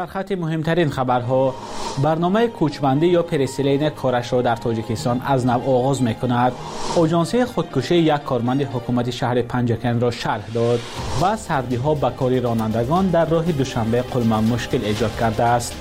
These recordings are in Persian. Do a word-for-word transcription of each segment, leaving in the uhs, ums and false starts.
در خط مهمترین خبرها، برنامه کوچبندی یا پرسیلین کارش را در تاجیکستان از نو آغاز می‌کند. آژانسی خودکشی یک کارمند حکومت شهر پنجکن را شرح داد و سردی‌ها به کار رانندگان در راه دوشنبه قلمه مشکل ایجاد کرده است.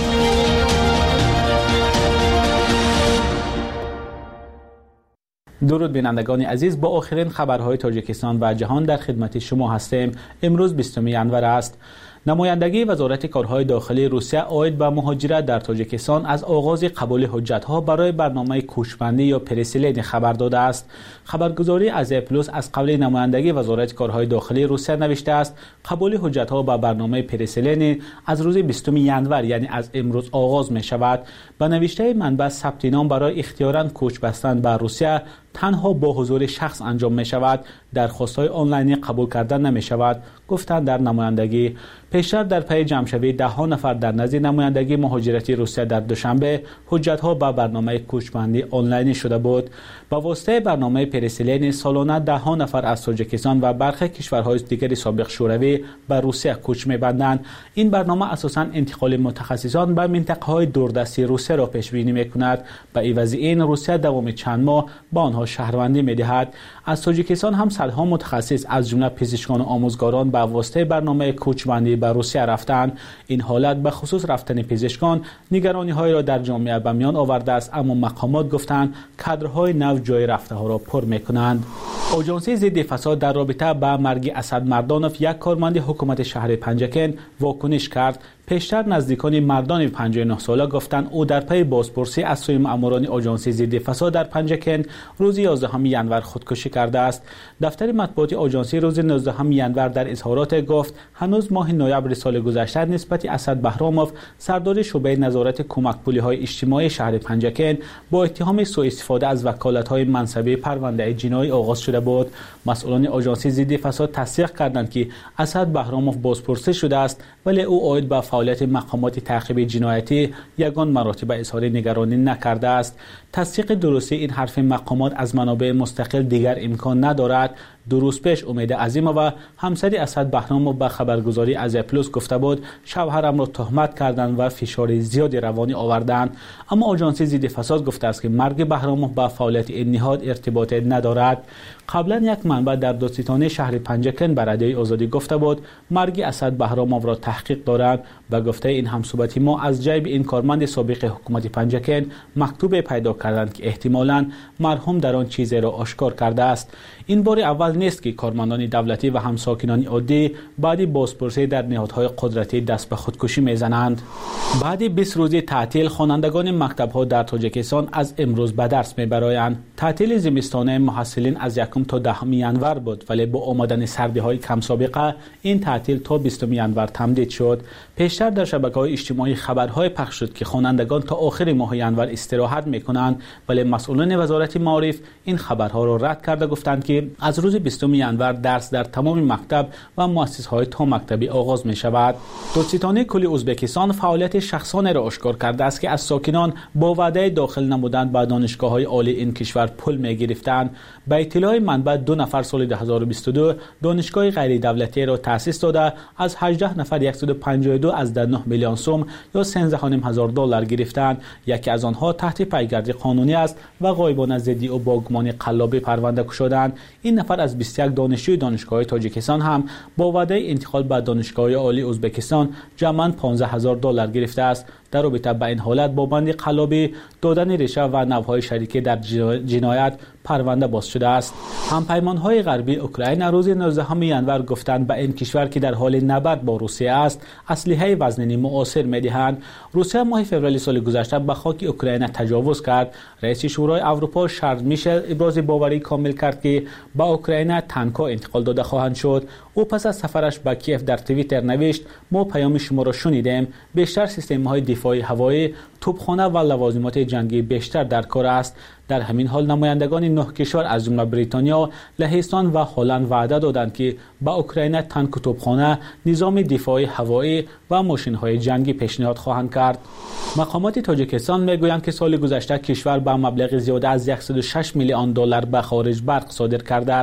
درود بینندگان عزیز، با آخرین خبرهای تاجیکستان و جهان در خدمت شما هستیم. امروز بیستم ژانویه است. نمایندگی وزارت کارهای داخلی روسیه عاید به مهاجرت در تاجیکستان از آغاز قبول حجت‌ها برای برنامه کوچبندی یا پرسیلین خبر داده است. خبرگزاری آزیا پلوس از قبل نمایندگی وزارت کارهای داخلی روسیه نوشته است قبول حجت‌ها به برنامه پرسیلین از روز بیستم ژانویه یعنی از امروز آغاز می شود. به نوشته منبع ثبت نام برای اختیاراً کوچ بستن به روسیه تنها با حضور شخص انجام می شود. درخواست‌های آنلاینی قبول کردن نمی شود، گفتند در نمایندگی. پیشتر در پی جمع‌شوی ده ها نفر در نزد نمایندگی مهاجرتی روسیه در دوشنبه حجت‌ها به برنامه کوچبندی آنلاینی شده بود. با واسطه برنامه پرسیلین سالانه ده ها نفر از تاجیکستان و برخی کشورهای دیگر سابق شوروی به روسیه کوچ می‌بندند. این برنامه اساساً انتقال متخصصان به منطقه‌های دوردستی روسیه را پیش بینی می‌کند. به عوض این روسیه دوام چند ماه به آنها شهروندی می‌دهد. از تاجیکستان هم صدها متخصص از جمله پزشکان و آموزگاران به واسطه برنامه کوچبندی به روسیه رفتند. این حالت به خصوص رفتن پزشکان نگرانی‌های را در جامعه به میان آورده است، اما مقامات گفتند کادرهای نو جای رفته ها را پر می‌کنند. آژانسی ضد فساد در رابطه با مرگ اسد مردانوف یک کارمند حکومت شهر پنجکن واکنش کرد. پیشتر نزدیکان مردان پنجاه و نه ساله گفتند او در پی بازپرسی از سوی ماموران آژانسی ضد فساد در پنجکن روز یازدهم ژانویه خودکشی کرده است. دفتر مطبوعات آژانسی روز نوزدهم ژانویه در اظهارات گفت هنوز ماه نوامبر سال گذشته نسبت اسد بهراموف سردار شعبه نظارت کمک‌پولی‌های اجتماعی شهر پنجکن با اتهام سوء استفاده از وکالت‌های منصبی پرونده جنایی آغاز شده بود. مسئولان آژانسی ضد فساد تصدیق کردند که اسد بهراموف بازپرسی شده است، ولی او عاید به فعالیت مقامات تعقیب جنایتی یگان مراتب اظهار نگرانی نکرده است. تصدیق درستی این حرف مقامات از منابع مستقل دیگر امکان ندارد. دو روز پیش امید عظیموف همسر اسد بهراموف به خبرگزاری آزیا پلوس گفته بود شوهرم را تهمت کردند و فشار زیادی روانی آوردند، اما آژانسی ضد فساد گفته است که مرگ بهراموف با فعالیت این نهاد ارتباط ندارد. قبلا یک منبع در دادستانی شهر پنجکن به رادیوی آزادی گفته بود مرگ اسد بهراموف را تحقیق دارند. و گفته این همصحبتی ما از جیب این کارمند سابق حکومت پنجکن مکتوب پیدا کردند که احتمالاً مرحوم در آن چیزی را آشکار کرده است. این بار اول نیست که کارمندان دولتی و همساکنان عادی بعد بازپرسی در نهادهای قدرتی دست به خودکشی میزنند. بعد بیست روز تعطیل خوانندگان مکتب‌ها در تاجیکستان از امروز به درس میبرایند. تعطیل زمستانه محصلین از یکم تا دهم ژانویه بود، ولی با آمدن سردی‌های کم سابقه این تعطیل تا بیستم ژانویه تمدید شد. پیشتر در شبکه‌های اجتماعی خبرهای پخش شد که خوانندگان تا آخر ماه ژانویه استراحت میکنند، ولی مسئولان وزارت معارف این خبرها را رد کرده گفتند که از روز بیستم ژانویه درس در تمام مکتب و مؤسسه‌های تا مکتبی آغاز می شود. دادستانی کل ازبکستان فعالیت شخصانه را آشکار کرده است که از ساکنان با وعده داخل نمودن به دانشگاه‌های عالی این کشور پول می گرفتند. به اطلاع منبع دو نفر سال دو هزار و بیست و دو دانشگاه غیر دولتی را تأسیس داده از هجده نفر صد و پنجاه و دو از ده و نه میلیون سوم یا سیزده و نیم هزار دلار گرفتند. یکی از آنها تحت پیگرد قانونی است و غایبانه ضدی و با گمان قلابی پرونده گشودند. این نفر از بیست و یک دانشجوی دانشگاه تاجیکستان هم با وعده انتقال به دانشگاه عالی ازبکستان جمعاً پانزده هزار دلار گرفته است. در رابطه با این حالت با بند قلابی، دادن رشوه و نوهای شریکی در جنایت پرونده باز شده است. همپیمان‌های غربی اوکراین روز نوزدهم ژانویه گفتند به این کشور که در حال نبرد با روسیه است اسلحه وزنی معاصر می‌دهند. روسیه ماه فوریه سال گذشته به خاک اوکراین تجاوز کرد. رئیس شورای اروپا شارل میشل ابراز باوری کامل کرد که به اوکراین تانک‌ها انتقال داده خواهند شد. او پس از سفرش به کیف در توییتر نوشت ما پیام شما را شنیدیم، بیشتر سیستم‌های دفاعی هوایی، توپخانه و لوازمات جنگی بیشتر در کار است. در همین حال نمایندگان نه کشور از جمله بریتانیا، لهستان و هلند وعده دادند که به اوکراین تانک و توپخانه، نظام دفاعی هوایی و ماشین‌های جنگی پیشنهاد خواهند کرد. مقامات تاجیکستان میگویند که سال گذشته کشور با مبلغ زیاده از صد و شش میلیون دلار به خارج برق صادر کرده است.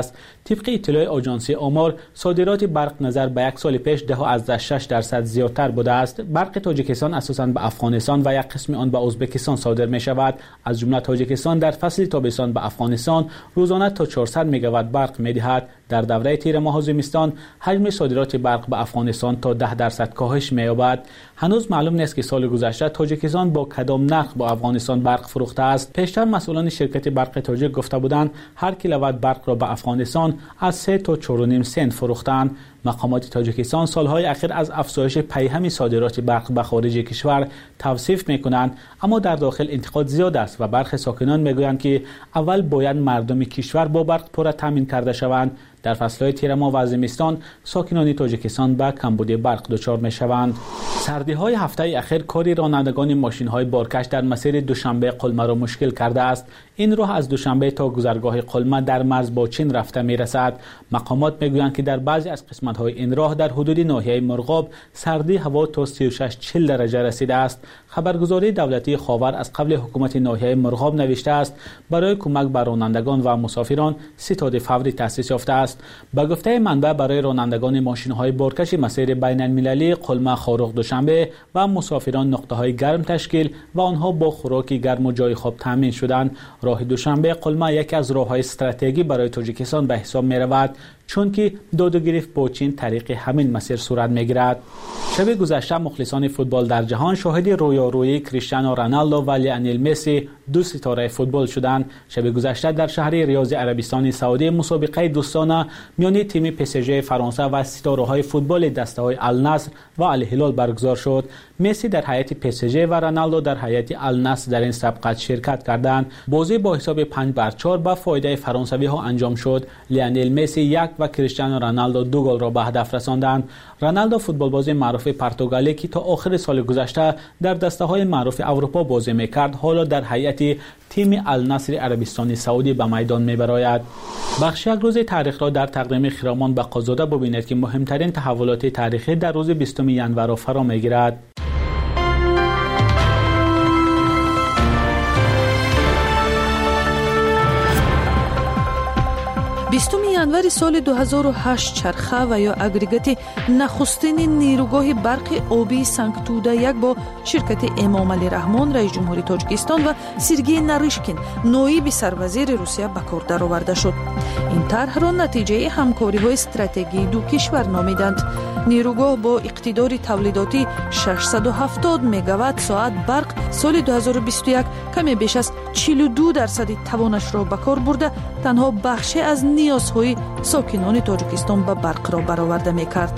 طبق اطلاع آژانسی آمار صادرات برق نظر به یک سال پیش ده و شش درصد زیادتر بوده است. برق تاجیکستان اساساً به افغانستان و یک قسم آن به ازبکستان صادر می شود. از جمله تاجیکستان در فصل تابستان به افغانستان روزانه تا چهارصد مگاوات برق می دهد. در دوره تیر ماه زمستان حجم صادرات برق به افغانستان تا ده درصد کاهش می یابد. هنوز معلوم نیست که سال گذشته تاجیکستان با کدام نرخ با افغانستان برق فروخته است. پیشتر مسئولان شرکت برق تاجیک گفته بودند هر کیلووات برق را به افغانستان از سه تا چهار و نیم سنت فروختند. مقامات تاجیکستان سالهای اخیر از افزایش پیهم صادرات برق به خارج کشور توصیف میکنند، اما در داخل انتقاد زیاد است و برخی ساکنان میگویند که اول باید مردم کشور با برق پر تامین کرده شوند. در فصلهای تیر ماه و زمستان ساکنان تاجیکستان به کمبودی برق دچار میشوند. سردی های هفته اخیر کاری رانندگان ماشین های بارکش در مسیر دوشنبه قلمه را مشکل کرده است. این راه از دوشنبه تا گذرگاه قلمه در مرز با چین رفته میرسد. مقامات میگویند که در بعضی از قسمت های این راه در حدود ناحیه مرغاب سردی هوا تا سی و شش چهل درجه رسیده است. خبرگزاری دولتی خاور از قبل حکومت ناحیه مرغاب نوشته است برای کمک به رانندگان و مسافران ستاد فوری تأسیس یافته است. با گفته منبع برای رانندگان ماشین های بارکش مسیر بین المللی قلمه خاروق دوشنبه و مسافران نقطه های گرم تشکیل و آنها با خوراک گرم و جای خواب تامین شدند. راه دوشنبه قلمه یکی از راههای استراتژیکی برای تاجیکستان به حساب می رود، چون که داد و گرفت با چین طریق همین مسیر صورت میگیرد. شب گذشته مخلصان فوتبال در جهان شاهد رویارویی کریستیانو رونالدو و لیونل مسی، دو ستاره فوتبال شدند. شب گذشته در شهر ریاض عربستان سعودی مسابقه دوستانه میان تیم پی اس جی فرانسه و ستاره‌های فوتبال دسته‌های النصر و الهلال برگزار شد. مسی در هیئت پی اس جی و رونالدو در هیئت النصر در این سبقت شرکت کردند. بازی با حساب پنج بر چهار به فایده فرانسوی ها انجام شد. لیونل مسی یک و کریستیانو رونالدو دو گل را به هدف رساندند. رونالدو فوتبالباز معروف پرتغالی که تا آخر سال گذشته در دسته‌های معروف اروپا بازی می‌کرد، حالا در هیئت تیم النصر عربستان سعودی به میدان می‌براید. بخش یک روز تاریخ را در تقدیم خرامان بقازاده ببینید که مهمترین تحولات تاریخی در روز بیستم ژانویه را فرا می‌گیرد. بیستم январи соли дуҳазору ҳашт чарха ва ё агрегати нахустини нерӯгоҳи барқи обии Санктуда як бо ширкати Эмомали Раҳмон, раис ҷумҳури Тоҷикистон ва Сергей Нарышкин, ноиби сарвазири Русия ба кор дароварда шуд. ин тарҳро натиҷаи ҳамкориҳои стратегии ду кишвар номиданд. нерӯгоҳ бо иқтидори тавлидоти шашсаду ҳафтод мегаватт соат барқ соли дуҳазору бисту як каме беш аз чилу ду дарсади тавонашро ба кор бурда танҳо бахше аз ниёзҳои сокинони Тоҷикистон ба барқро бароварда мекард.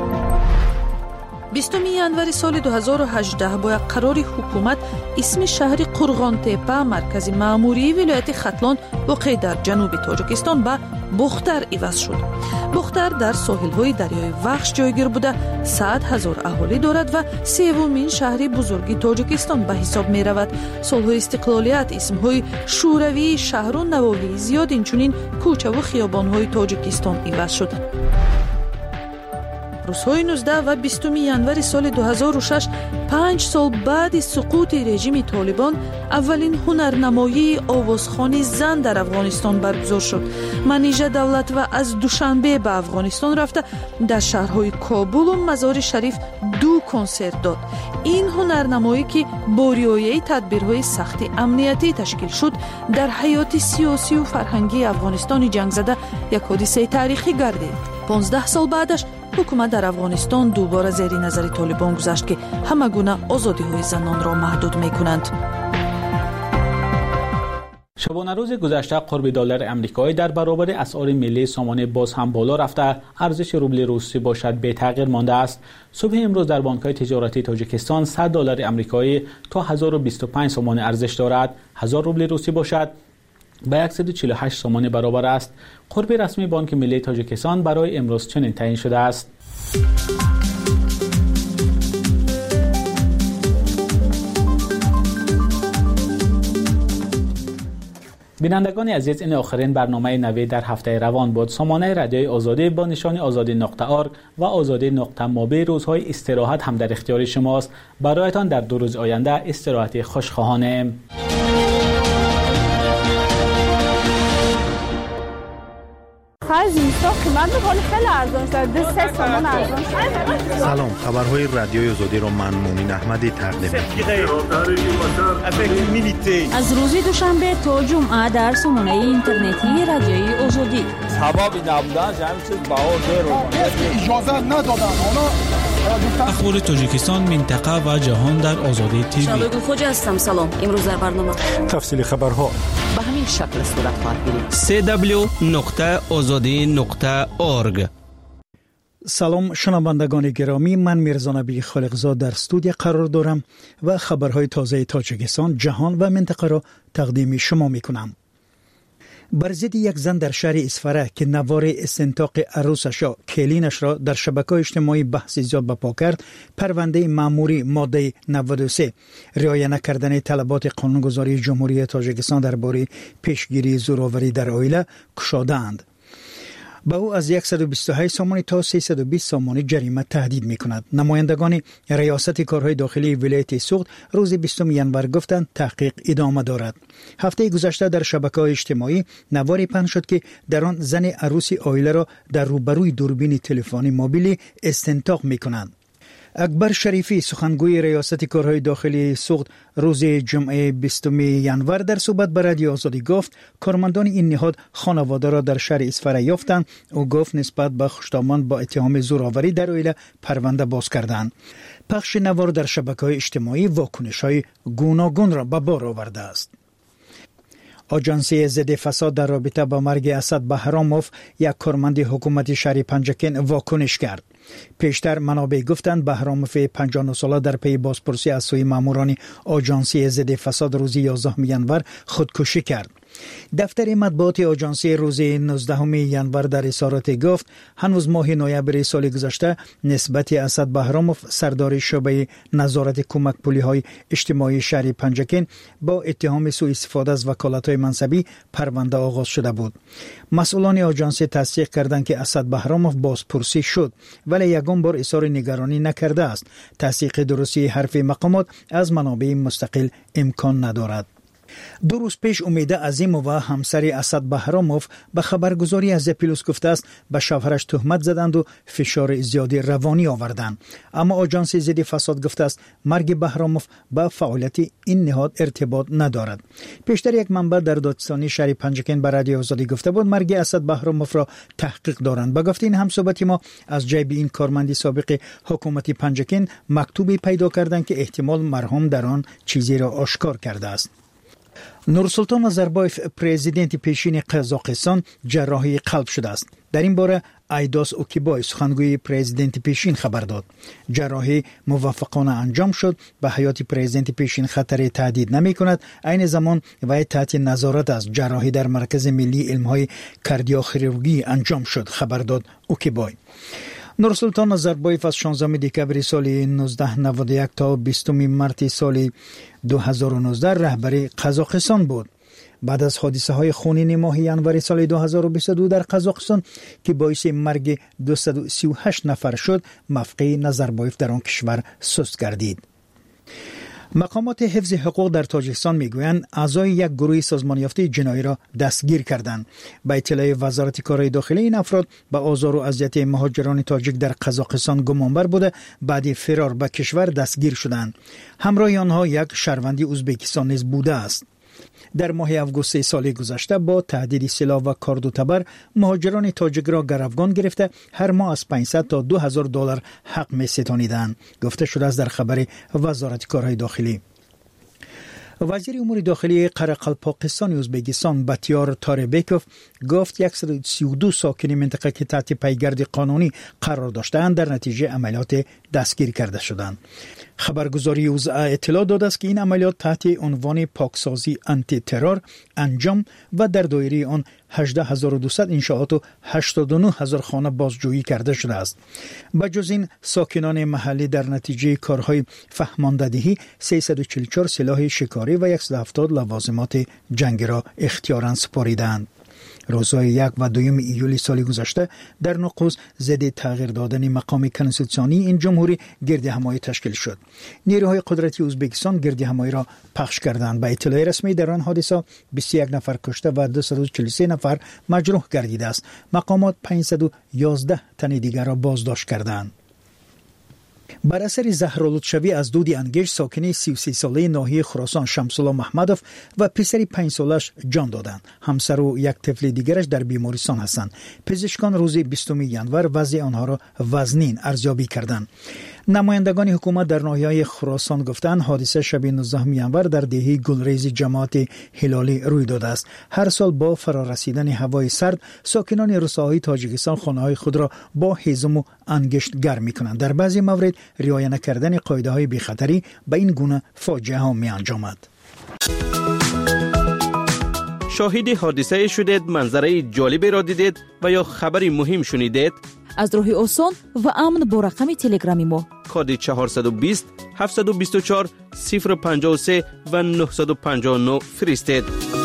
بیستم январи соли дуҳазору ҳаждаҳ бо як қарори ҳукумат исми шаҳри Қурғонтепа, маркази маъмурии вилояти Хатлон воқеъ дар ҷануби Тоҷикистон ба Бухтар иваз шуд. Бухтар дар соҳилҳои дарёи Вахш ҷойгир буда сад ҳазор аҳолӣ дорад ва севумин шаҳри бузурги Тоҷикистон ба ҳисоб меравад. солҳои истиқлолият исмҳои шӯравии шаҳру навоҳии зиёд инчунин кӯчаву хиёбонҳои Тоҷикистон иваз шуд. рӯзҳои нуздаҳ ва бистум январи соли дуҳазору шаш, панҷ сол баъди суқути режими Толибон, аввалин ҳунарнамоии овозхони зан дар Афғонистон баргузор шуд. Манижа Давлатова аз Душанбе ба Афғонистон рафта дар шаҳрҳои Кобулу Мазори Шариф ду консерт дод. ин ҳунарнамоӣ ки бо риояи тадбирҳои сахти амниятӣ ташкил шуд, дар ҳаёти сиёсию фарҳангии Афғонистони ҷангзада як ҳодисаи таърихӣ гардид. понздаҳ сол баъдаш ҳукумат дар Афғонистон дубора зери назари Толибон гузашт ки ҳама гуна озодиҳои занонро маҳдуд мекунанд. شبانه روز گذشته قرب دلار آمریکایی در برابر اسعار ملی سامانه باز هم بالا رفته، ارزش روبل روسی باشد به تغییر مانده است. صبح امروز در بانک‌های تجارتی تاجیکستان صد دلار آمریکایی تا هزار و بیست و پنج سامانه ارزش دارد. هزار روبل روسی باشد به صد و چهل و هشت سامانه برابر است. قرب رسمی بانک ملی تاجیکستان برای امروز چنین تعیین شده است. بینندگان عزیز، این آخرین برنامه نوی در هفته روان بود. سامانه رادیوی آزادی با نشان آزادی نقطه آرگ و آزادی نقطه مابی روزهای استراحت هم در اختیار شماست. برایتان در دو روز آینده استراحت خوش خواهانم. آخر زمستان قیمت میکنه خیلی ارزان شد، دو سه تومن ارزان شد. سلام، خبرهای رادیوی آزادی رو من مومین احمدی تقدیم می‌کنم. از روز دوشنبه تا جمعه در سامانه اینترنتی رادیوی آزادی. حبابی نبودن همین چیز باور رو اجازه ندادن. اخبار تاجیکستان، منطقه و جهان در آزادی تیوی. شبگون خوجا هستم. سلام. امروز در برنامه تفصیل خبرها به همین شکل صورت خواهد گرفت. سی دبلیو نقطه آزادی نقطه اورگ. سلام شنوندگان گرامی، من میرزا نبی خالقزاد در استودیو قرار دارم و خبرهای تازه تاجیکستان، جهان و منطقه را تقدیم شما میکنم. بر ضد یک زن در شهر اسفره که نوار استنطاق عروسش کلینش را در شبکه‌های اجتماعی بحث زیاد برپا کرد، پرونده مأموری ماده نود و سه رعایت نکردن طلبات قانونگذاری جمهوری تاجیکستان درباره پیشگیری زورآوری در عائله گشاده‌اند. با او از صد و بیست و هشت سامانی تا سیصد و بیست سامانی جریمه تهدید می کند. نمایندگان ریاست کارهای داخلی ولایت سوخت روز بیستم ژانویه گفتند تحقیق ادامه دارد. هفته گذشته در شبکه‌های اجتماعی نواری پخش شد که در آن زن عروسی عائله را در روبروی دوربین تلفنی موبیلی استنطاق می کنند. اکبر شریفی سخنگوی ریاست کارهای داخلی سوخت روز جمعه بیستم ژانویه در صحبت با رادیو آزادی گفت کارمندان این نهاد خانواده را در شهر اسفره یافتند. او گفت نسبت به خشتامان با اتهام زورآوری در عائله پرونده باز کردند. پخش نوار در شبکه‌های اجتماعی واکنش‌های گوناگون را به بار آورده است. آژانسی ضد فساد در رابطه با مرگ اسد بهراموف، یک کارمند حکومت شهر پنجکن، واکنش کرد. پیشتر منابع گفتند بهراموف پنجاه و نه ساله در پی بازپرسی از سوی ماموران آژانسی ضد فساد روز یازدهم ژانویه خودکشی کرد. دفتر مطبوعات آژانسی روز نوزدهم ژانویه در اظهارات گفت هنوز ماه نوامبر سال گذشته نسبت اسد بهراموف سردار شعبه نظارت کمک پلی‌های اجتماعی شهر پنجکن با اتهام سوء استفاده از وکالت‌های منصبی پرونده آغاز شده بود. مسئولان آژانس تصدیق کردند که اسد بهراموف بازپرسی شد ولی یگان بار اظهار نگرانی نکرده است. تصدیق درستی حرف مقامات از منابع مستقل امکان ندارد. دو روز پیش امید عظیموف و همسر اسد بهراموف به خبرگزاری از زپیلوس گفته است به شوهرش تهمت زدند و فشار زیادی روانی آوردند. اما آژانس ضد فساد گفته است مرگ بهراموف با فعالیت این نهاد ارتباط ندارد. پیشتر یک منبع در دادستانی شهر پنجکن به رادیو آزادی گفته بود مرگ اسد بهراموف را تحقیق دارند. با گفته این همصحبت ما از جیب این کارمند سابق حکومت پنجکن مکتوبی پیدا کردند که احتمال مرحوم در آن چیزی را آشکار کرده است. نورسلطان نظربایف پرزیدنت پیشین قزاقستان جراحی قلب شده است. در این باره ایداس اوکیبای سخنگوی پرزیدنت پیشین خبر داد. جراحی موفقانه انجام شد. به حیات پرزیدنت پیشین خطری تهدید نمی کند. این زمان وی تحت نظارت است. جراحی در مرکز ملی علمهای کاردیوخیروژی انجام شد، خبر داد اوکیبای. نورسلطان نظربایف از شانزدهم دکبر سال نوزده نود و یک تا بیستم مارس سال دو هزار و نوزده رهبری قزاقستان بود. بعد از حادثه های خونین ماه ژانویه سال دو هزار و بیست و دو در قزاقستان که باعث مرگ دویست و سی و هشت نفر شد، موقع نظربایف در آن کشور سست گردید. مقامات حفظ حقوق در تاجیکستان میگویند اعضای یک گروه سازمان یافته جنایی را دستگیر کردند. به اطلاع وزارت کارهای داخلی این افراد به آزار و اذیت مهاجران تاجیک در قزاقستان گمانبر بوده بعد فرار به کشور دستگیر شدند. همراه آنها یک شهروندی ازبکستان نیز بوده است. در ماه آگوست سال گذشته با تهدید سلاح و کارد و تبر مهاجران تاجیک را گروگان گرفته هر ماه از پانصد تا دو هزار دلار حق می ستانیدند. گفته شده است در خبر وزارت کارهای داخلی. وزیر امور داخلی قرقلپاکستان ازبکستان بطیار تاربکوف گفت صد و سی و دو ساکن منطقه که تحت پیگرد قانونی قرار داشتند در نتیجه عملیات دستگیر کرده شدند. خبرگزاری اوزا اطلاع داده است که این عملیات تحت عنوان پاکسازی آنتی ترور انجام و در دایره آن هجده هزار و دویست انشاءات و هشتاد و نه هزار خانه بازجویی کرده شده است. بجز این ساکنان محلی در نتیجه کارهای فهماندهی سیصد و چهل و چهار سلاح شکاری و صد و هفتاد لوازمات جنگی را اختیاراً سپاریدند. روزهای یک و دوم ایول سال گذشته در نقوز ضد تغییر دادن مقام کنستیتوسیونی این جمهوری گرد همایی تشکیل شد. نیروهای قدرتی ازبکستان گرد همایی را پخش کردند. به اطلاع رسمی در آن حادثه بیست و یک نفر کشته و دویست و چهل و سه نفر مجروح گردیده است. مقامات پانصد و یازده تن دیگر را بازداشت کردند. بر اثر زهرآلودشوی از دود انگشت ساکن سی و سه ساله ناحیه خراسان شمس‌الله محمدوف و پسری پنج سالش جان دادند. همسر و یک طفل دیگرش در بیمارستان هستند. پزشکان روز بیستم ژانویه وضع آنها را وزنین ارزیابی کردند. نمایندگان حکومت در ناحیه خراسان گفتند حادثه شب نوزدهم ژانویه در دهه گلریز جماعت هلالی روی داده است. هر سال با فرارسیدن هوای سرد ساکنان روستاهای تاجیکستان خانه‌های خود را با هیزم و انگشت گرم می‌کنند. در بعضی موارد رعایت نکردن قاعده‌های بی‌خطری به این گونه فاجعه ها می‌انجامد. شاهد حادثه شدید، منظره جالبی را دیدید و یا خبری مهم شنیدید؟ از راه آسان و امن با رقم تلگرامی ما کد چهارصد و بیست هفتصد و بیست و چهار صفر پنجاه و سه و نهصد و پنجاه و نه فرستید.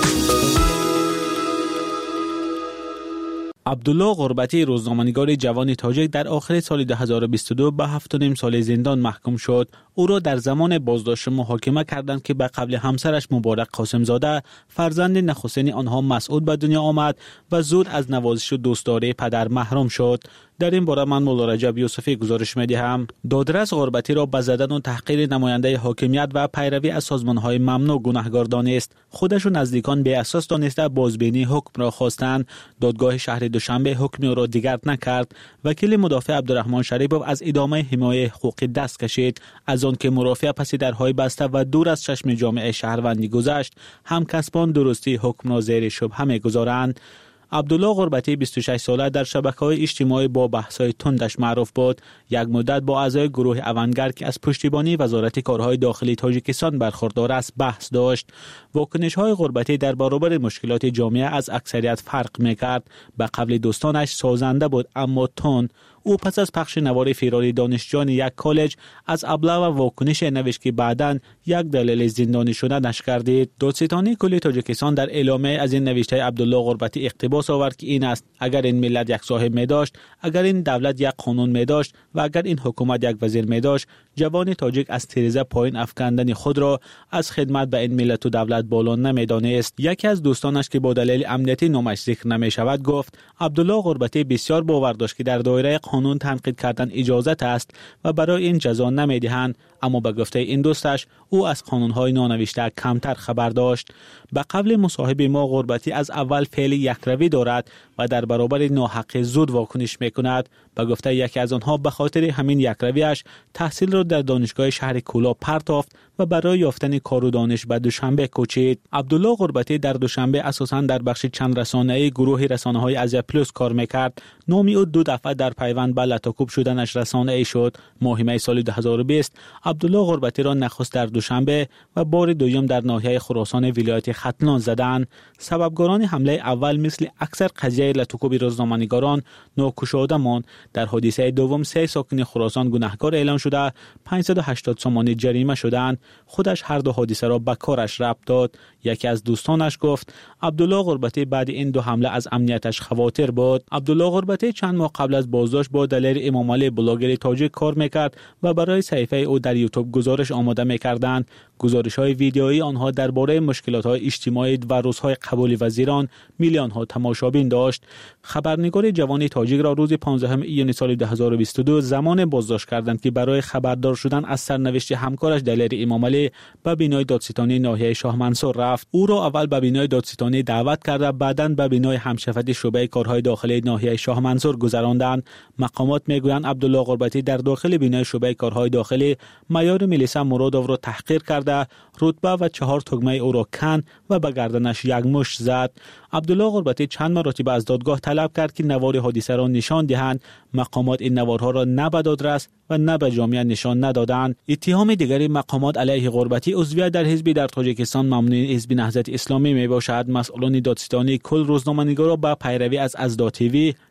عبدالله غربتی روزنامه‌نگار جوان تاجیک در آخر سال دو هزار و بیست و دو به هفت و نیم سال زندان محکوم شد. او را در زمان بازداشت محاکمه کردند که به قبل همسرش مبارک قاسم زاده فرزند نخستین آنها مسعود به دنیا آمد و زود از نوازش و دوستداری پدر محروم شد. در این باره من مولا رجب یوسفی گزارش می‌دهم. دادرس غربتی را به زدن و تحقیر نماینده حاکمیت و پیروی از سازمان‌های ممنوع گناهکار دانست. خودش و نزدیکان به اساس دانسته بازبینی حکم را خواستند. دادگاه شهر دوشنبه حکم او را دیگر نکرد. وکیل مدافع عبدالرحمن شریفوف از ادامه حمایت حقوقی دست کشید. از آن که مرافع پس درهای بسته و دور از چشم جامعه شهروندی گذشت، همکسبان درستی حکم را زیر شبهه می‌گذارند. عبدالله غربتی بیست و شش ساله در شبکه‌های اجتماعی با بحث‌های تندش معروف بود. یک مدت با اعضای گروه اونگرد که از پشتیبانی وزارت کارهای داخلی تاجیکستان برخوردار است بحث داشت. واکنش‌های غربتی در برابر مشکلات جامعه از اکثریت فرق می‌کرد. به قبل دوستانش سازنده بود اما تند. او پس از پخش نوار فراری دانشجویان یک کالج از ابله و واکنش نوشت که بعداً یک دلیل زندانی شدنش گردید. دادستانی کل تاجیکستان در اعلامیه از این نوشته عبدالله غربتی اقتباس آورد که این است: اگر این ملت یک صاحب می داشت، اگر این دولت یک قانون می داشت و اگر این حکومت یک وزیر می داشت، جوان تاجیک از تیرزه پایین افکندن خود را از خدمت به این ملت و دولت بالا نمی‌دانست. یکی از دوستانش که با دلیل امنیتی نامش ذکر نمی‌شود گفت عبدالله غربتی بسیار باور داشت که در دایره قانون تنقید کردن اجازت است و برای این جزا نمی‌دهند، اما به گفته این دوستش او از قانون‌های نانوشته کمتر خبر داشت. به قبل مصاحبه ما غربتی از اول فعل یکروی دارد و در برابر ناحق زود واکنش می‌کند. به گفته یکی از آنها به خاطر همین یکرویش تحصیل را در دانشگاه شهر کولا پرتافت و برای یافتن کار و دانش به دوشنبه کوچید. عبدالله غربتی در دوشنبه اساساً در بخش چند رسانه‌ای گروه رسانه‌های ازیا پلوس کار می‌کرد. نامی او دو دفعه در پیوند به لطاکوب شدنش رسانه‌ای شد. ماه می سال دو هزار و بیست عبدالله غربتی را نخست در دوشنبه و بار دوم در ناحیه خراسان ولایت ختلان زدند. سببگاران حمله اول مثل اکثر قضیه لطاکوب روزنامه‌نگاران ناکشاده ماند. در حادثه دوم سه ساکن خراسان گناهکار اعلام شده پانصد و هشتاد سومانی جریمه شدند. خودش هر دو حادثه را به کارش ربط داد. یکی از دوستانش گفت عبدالله غربتی بعد این دو حمله از امنیتش خواطر بود. عبدالله غربتی چند ماه قبل از بازداشت با دلیر امام علی بلاگر تاجیک کار میکرد و برای صحیفه او در یوتیوب گزارش آماده میکردند. گزارش‌های ویدیویی آنها درباره مشکلات‌های اجتماعی و روزهای قبول وزیران میلیون‌ها تماشابین داشت. خبرنگار جوان تاجیک را روز پانزدهم ایون سال دو هزار و بیست و دو زمان بازداشت کردند که برای خبردار شدن از سرنوشت همکارش دلیر امام علی به بینای دادستانی ناحیه شاه منصور رفت. او را اول به بینای دادستانی دعوت کرده، بعداً به بینای همشفت شعبه کارهای داخلی ناحیه شاه منصور گذراندند. مقامات میگویند عبدالله غربتی در داخل بینای شعبه کارهای داخلی معیار ملیسا مرادوف را تحقیر کرده، رتبه و چهار تگمه او را کن و به گردنش یک مشت زد. عبدالله غربتی چند مرتبه از دادگاه طلب کرد که نوار حادثه را نشان دهند. مقامات این نوارها را نه به دادرس و نه به جامعه نشان ندادند. اتهام دیگری مقامات علیه غربتی عضویت در حزبی در تاجیکستان ممنوع حزب نهضت اسلامی می باشد. مسئولان دادستانی کل روزنامه‌نگارا با پیروی از ازدا تیوی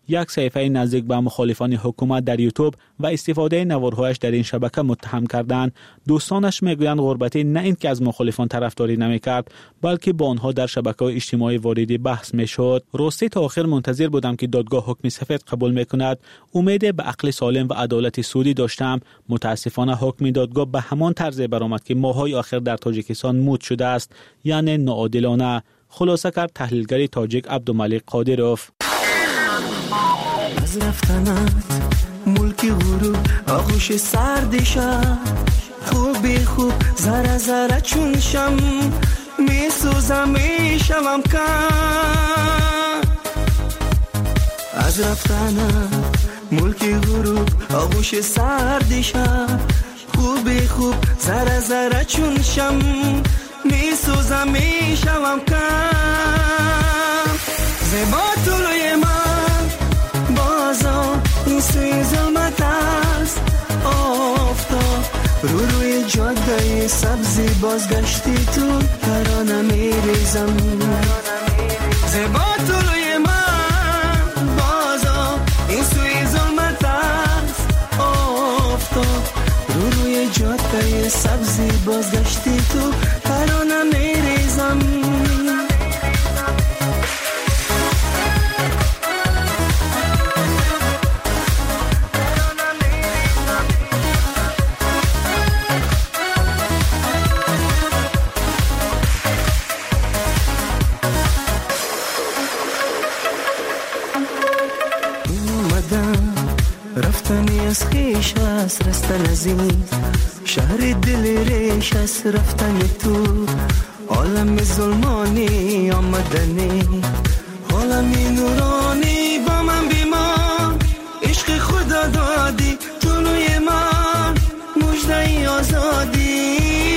یک صحیفه نزدیک به مخالفان حکومت در یوتیوب و استفاده نوارهایش در این شبکه متهم کردند. دوستانش میگویند غربتی نه اینکه از مخالفان طرفداری نمیکرد، بلکه با آنها در شبکه‌های اجتماعی وارد بحث میشد. راستی تا آخر منتظر بودم که دادگاه حکم سفید قبول میکند. امید به عقل سالم و عدالت سودی داشتم. متاسفانه حکم دادگاه به همان طرز برآمد که ماهای آخر در تاجیکستان مود شده است، یعنی ناعادلانه. خلاصه کرد تحلیلگر تاجیک عبدالملک قادروف. از رفتنت ملک غروب آغوش سرد شب، خوبی خوب ذره ذره چون شم می سوزم می شوم کم. از رفتنت ملک غروب آغوش سرد شب، خوبی خوب ذره ذره چون شم می سوزم می شوم کم. زیبا طلوی من بازا این سوی ظلمت است، آفتاب رو روی جاده سبزی بازگشتی تو ترانه می ریزم. زیبا طلوی من بازا این سوی ظلمت است، آفتاب رو روی جاده سبزی بازگشتی تو ترانه می ریزم. رفتنی از خیش است، رستن از این شهر دل ریش است، رفتن تو عالم ظلمانی آمدنی، عالمی نورانی با من بیمان. عشق خدا دادی طلوی من مژده آزادی.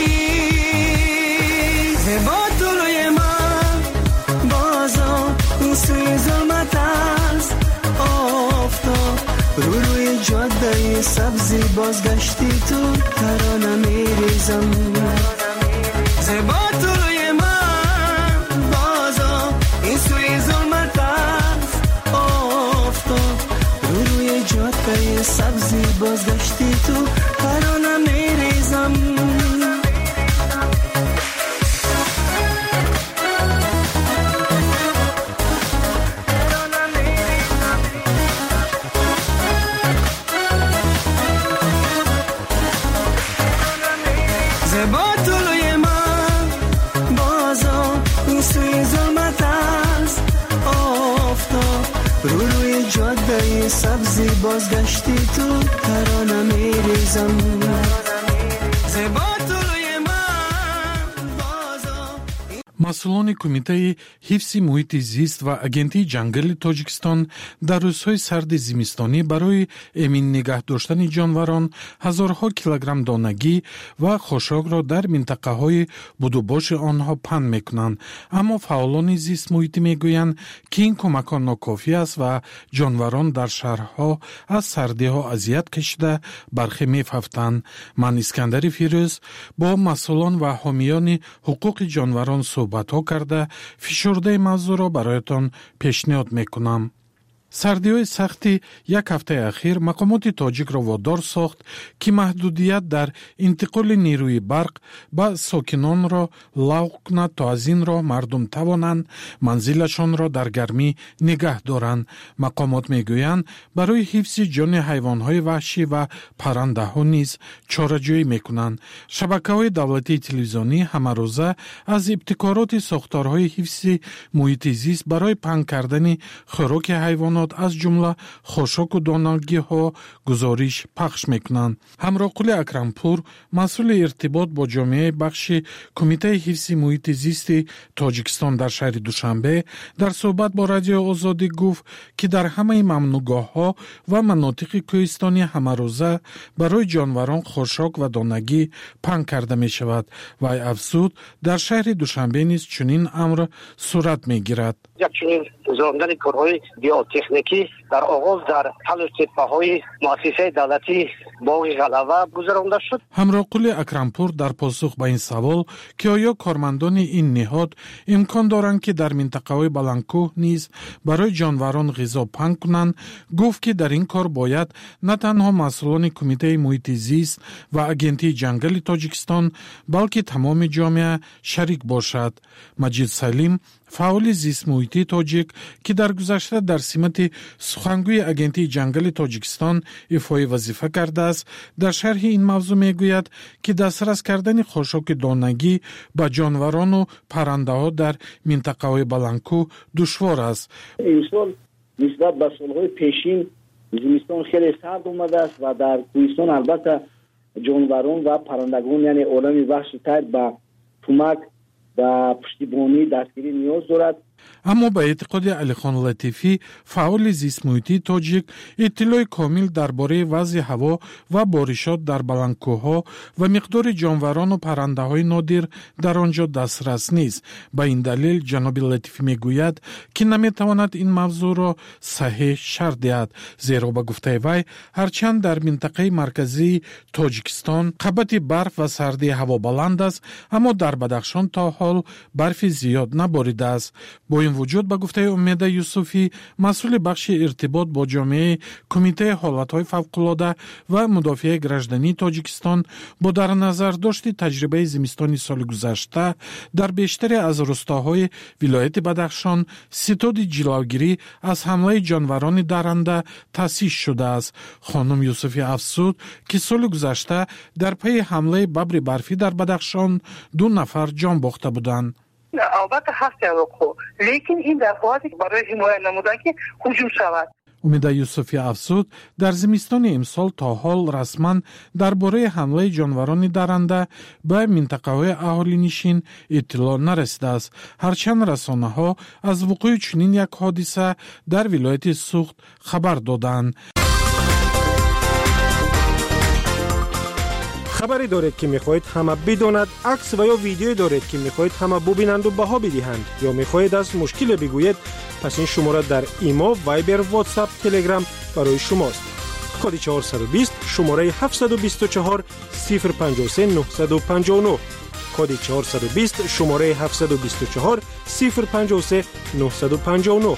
زیبا طلوی من بازا این سوی ظلمت است، آفتاب رو روی جاده سبزی بازگشتی تو ترانه می ریزم. زیبا طلوی من بازا این سوی ظلمت است، آفتاب رو روی جاده سبزی بازگشتی تو ترانه می ریزم. زیبا طلوی من بازا این سوی ظلمت است، آفتاب رو روی جاده سبزی بازگشتی تو ترانه می ریزم. زیبا طلوی من بازا. مسئولان کمیته حفظ محیط زیست و агенти جنگل تاجیکستان در روزهای سرد زمستانی برای امین نگه داشتن جانوران هزارها کیلوگرم دانگی و خاشاک را در منطقه های بودوباش آنها پهن میکنند. اما فعالان زیست محیطی میگویند که این کمکان ناکافی است و جانوران در شهرها از سردی ها اذیت کشیده برخی میفهفتند. من اسکندر فیروز با مسئولان و حامیان حقوق جانوران صحبت ها کرده فشرده موضوع را برایتان پیشنهاد میکنم. سردی‌های سختی یک هفته اخیر مقامات تاجیک را وادار ساخت که محدودیت در انتقال نیروی برق به ساکنان را لغو کند تا از این راه مردم توانند منزلشان را در گرمی نگه دارند. مقامات میگویند برای حفظ جان حیوانات وحشی و پرنده ها نیز چاره‌جویی میکنند. شبکه‌های دولتی تلویزیونی همه روزه از ابتکارات ساختارهای حفظ محیط زیست برای پهن کردن خوراک حیوانات از جمله خاشاک و دانگی ها گزارش پخش میکنند. همراه قلی اکرمپور مسئول ارتباط با جامعه بخش کمیته حفظ محیط زیست تاجیکستان در شهر دوشنبه در صحبت با رادیو آزادی گفت که در همه ممنوعگاه ها و مناطق کوهستانی همه روزه برای جانوران خاشاک و دانگی پهن کرده می شود و افزود در شهر دوشنبه نیز چنین امر صورت می گیرد. یک چنین گذراندن کارهای بیاتی تکنیکی در آغاز در حل تپه‌های مؤسسه دولتی باغ غلبه گذرانده شد. همراه قلی اکرمپور در پاسخ به این سوال که آیا کارمندان این نهاد امکان دارند که در منطقه‌های بلندکوه نیز برای جانوران غذا پهن کنند، گفت که در این کار باید نه تنها مسئولان کمیته محیط زیست و اگنتی جنگل تاجیکستان بلکه تمام جامعه شریک باشد. مجید سلیم فعال زیست محیطی تاجیک که در گذشته در سمت سخنگوی اگنتی جنگل تاجیکستان ایفای وظیفه کرده است، در شرح این موضوع میگوید که دسترس کردن خاشاک دانگی به جانوران و پرنده ها در منطقه های بلندکوه دشوار است. این سال نسبت به سالهای پیشین زمستان خیلی سرد اومده است و در کوهستان البته جانوران و پرندگان یعنی عالم وحش طیر به کمک و پشتیبانی دستگیری نیاز دارد. اما به اعتقاد علی خان لطیفی فعال زیست محیطی تاجیک اطلاع کامل درباره وضع هوا و بارشات در بلندکوه‌ها و مقدار جانوران و پرنده های نادر در آنجا دسترس نیست. به این دلیل جناب لطیفی میگوید که نمیتواند این موضوع را صحیح شرح دهد، زیرا به گفته وی هرچند در منطقه مرکزی تاجیکستان قبط برف و سردی هوا بلند است، اما در بدخشان تا حال برف زیاد نباریده است. با این وجود به گفته امید یوسفی مسئول بخش ارتباط با جامعه کمیته حالتهای فوق‌العاده و مدافع گراجدانی تاجیکستان با در نظر داشت تجربه زمستانی سال گذشته در بیشتر از روستاهای ولایت بدخشان ستاد جلوگیری از حمله جانوران درنده تأسیس شده است. خانم یوسفی افزود که سال گذشته در پی حمله ببر برفی در بدخشان دو نفر جان باخته بودند. البته هست وقوع، لیکن این در حالتی برای حمایت نمودن که هجوم شود. امید یوسفی افزود در زمستان امسال تا حال رسما درباره حمله جانوران درنده به منطقه های اهالی نشین اطلاع نرسیده است، هرچند رسانه ها از وقوع چنین یک حادثه در ولایت سوخت خبر دادند. خبری دارید که میخواهید همه بداند، عکس و یا ویدیویی دارید که میخواهید همه ببینند و بها بدهند، یا میخواهید از مشکل بگویید، پس این شماره در ایما، وایبر، واتساپ، تلگرام برای شماست. کد چهارصد و بیست شماره هفتصد و بیست و چهار صفر پنجاه و سه نهصد و پنجاه و نه. کد چهارصد و بیست شماره هفتصد و بیست و چهار صفر پنجاه و سه نهصد و پنجاه و نه.